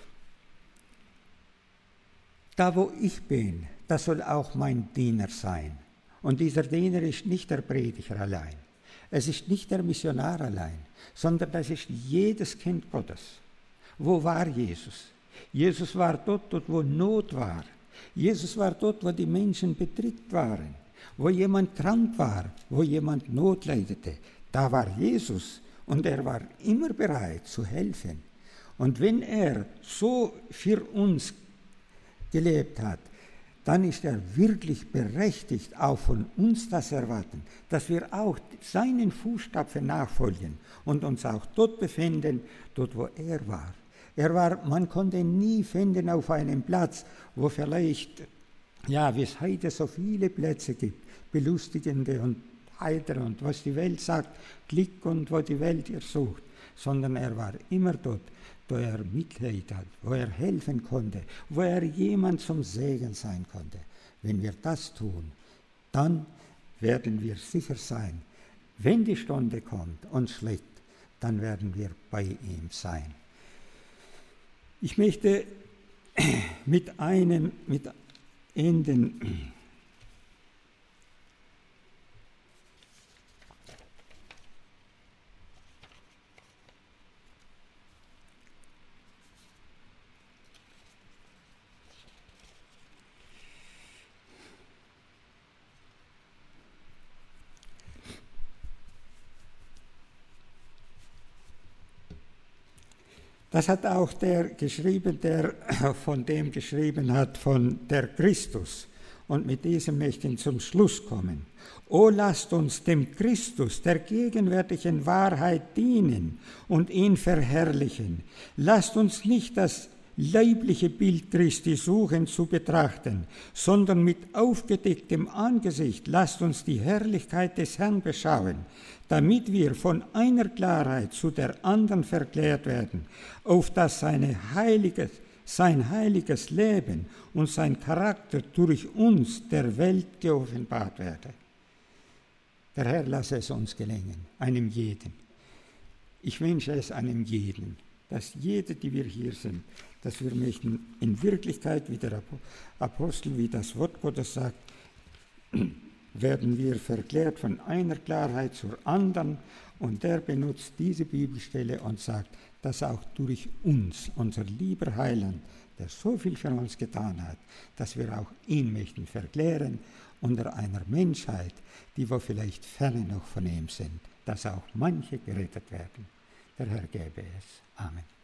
Da, wo ich bin, da soll auch mein Diener sein. Und dieser Diener ist nicht der Prediger allein. Es ist nicht der Missionar allein, sondern das ist jedes Kind Gottes. Wo war Jesus? Jesus war dort, dort, wo Not war. Jesus war dort, wo die Menschen bedrückt waren, wo jemand krank war, wo jemand Not leidete. Da war Jesus und er war immer bereit zu helfen. Und wenn er so für uns gelebt hat, dann ist er wirklich berechtigt, auch von uns das erwarten, dass wir auch seinen Fußstapfen nachfolgen und uns auch dort befinden, dort wo er war. Er war, man konnte ihn nie finden auf einem Platz, wo vielleicht, ja, wie es heute so viele Plätze gibt, belustigende und heitere und was die Welt sagt, Glück und wo die Welt ihr sucht, sondern er war immer dort, wo er Mitleid hat, wo er helfen konnte, wo er jemand zum Segen sein konnte. Wenn wir das tun, dann werden wir sicher sein, wenn die Stunde kommt und schlägt, dann werden wir bei ihm sein. Ich möchte mit einem, mit Enden Das hat auch der geschrieben, der von dem geschrieben hat, von der Christus. Und mit diesem möchte ich zum Schluss kommen. O lasst uns dem Christus, der gegenwärtigen Wahrheit dienen und ihn verherrlichen. Lasst uns nicht das leibliche Bild Christi suchen zu betrachten, sondern mit aufgedecktem Angesicht lasst uns die Herrlichkeit des Herrn beschauen, damit wir von einer Klarheit zu der anderen verklärt werden, auf dass seine heiliges, sein heiliges Leben und sein Charakter durch uns der Welt geoffenbart werde. Der Herr lasse es uns gelingen, einem jeden. Ich wünsche es einem jeden, dass jede, die wir hier sind, dass wir möchten in Wirklichkeit, wie der Apostel, wie das Wort Gottes sagt, werden wir verklärt von einer Klarheit zur anderen. Und er benutzt diese Bibelstelle und sagt, dass auch durch uns, unser lieber Heiland, der so viel für uns getan hat, dass wir auch ihn möchten verklären unter einer Menschheit, die wo vielleicht ferne noch von ihm sind, dass auch manche gerettet werden. Der Herr gebe es. Amen.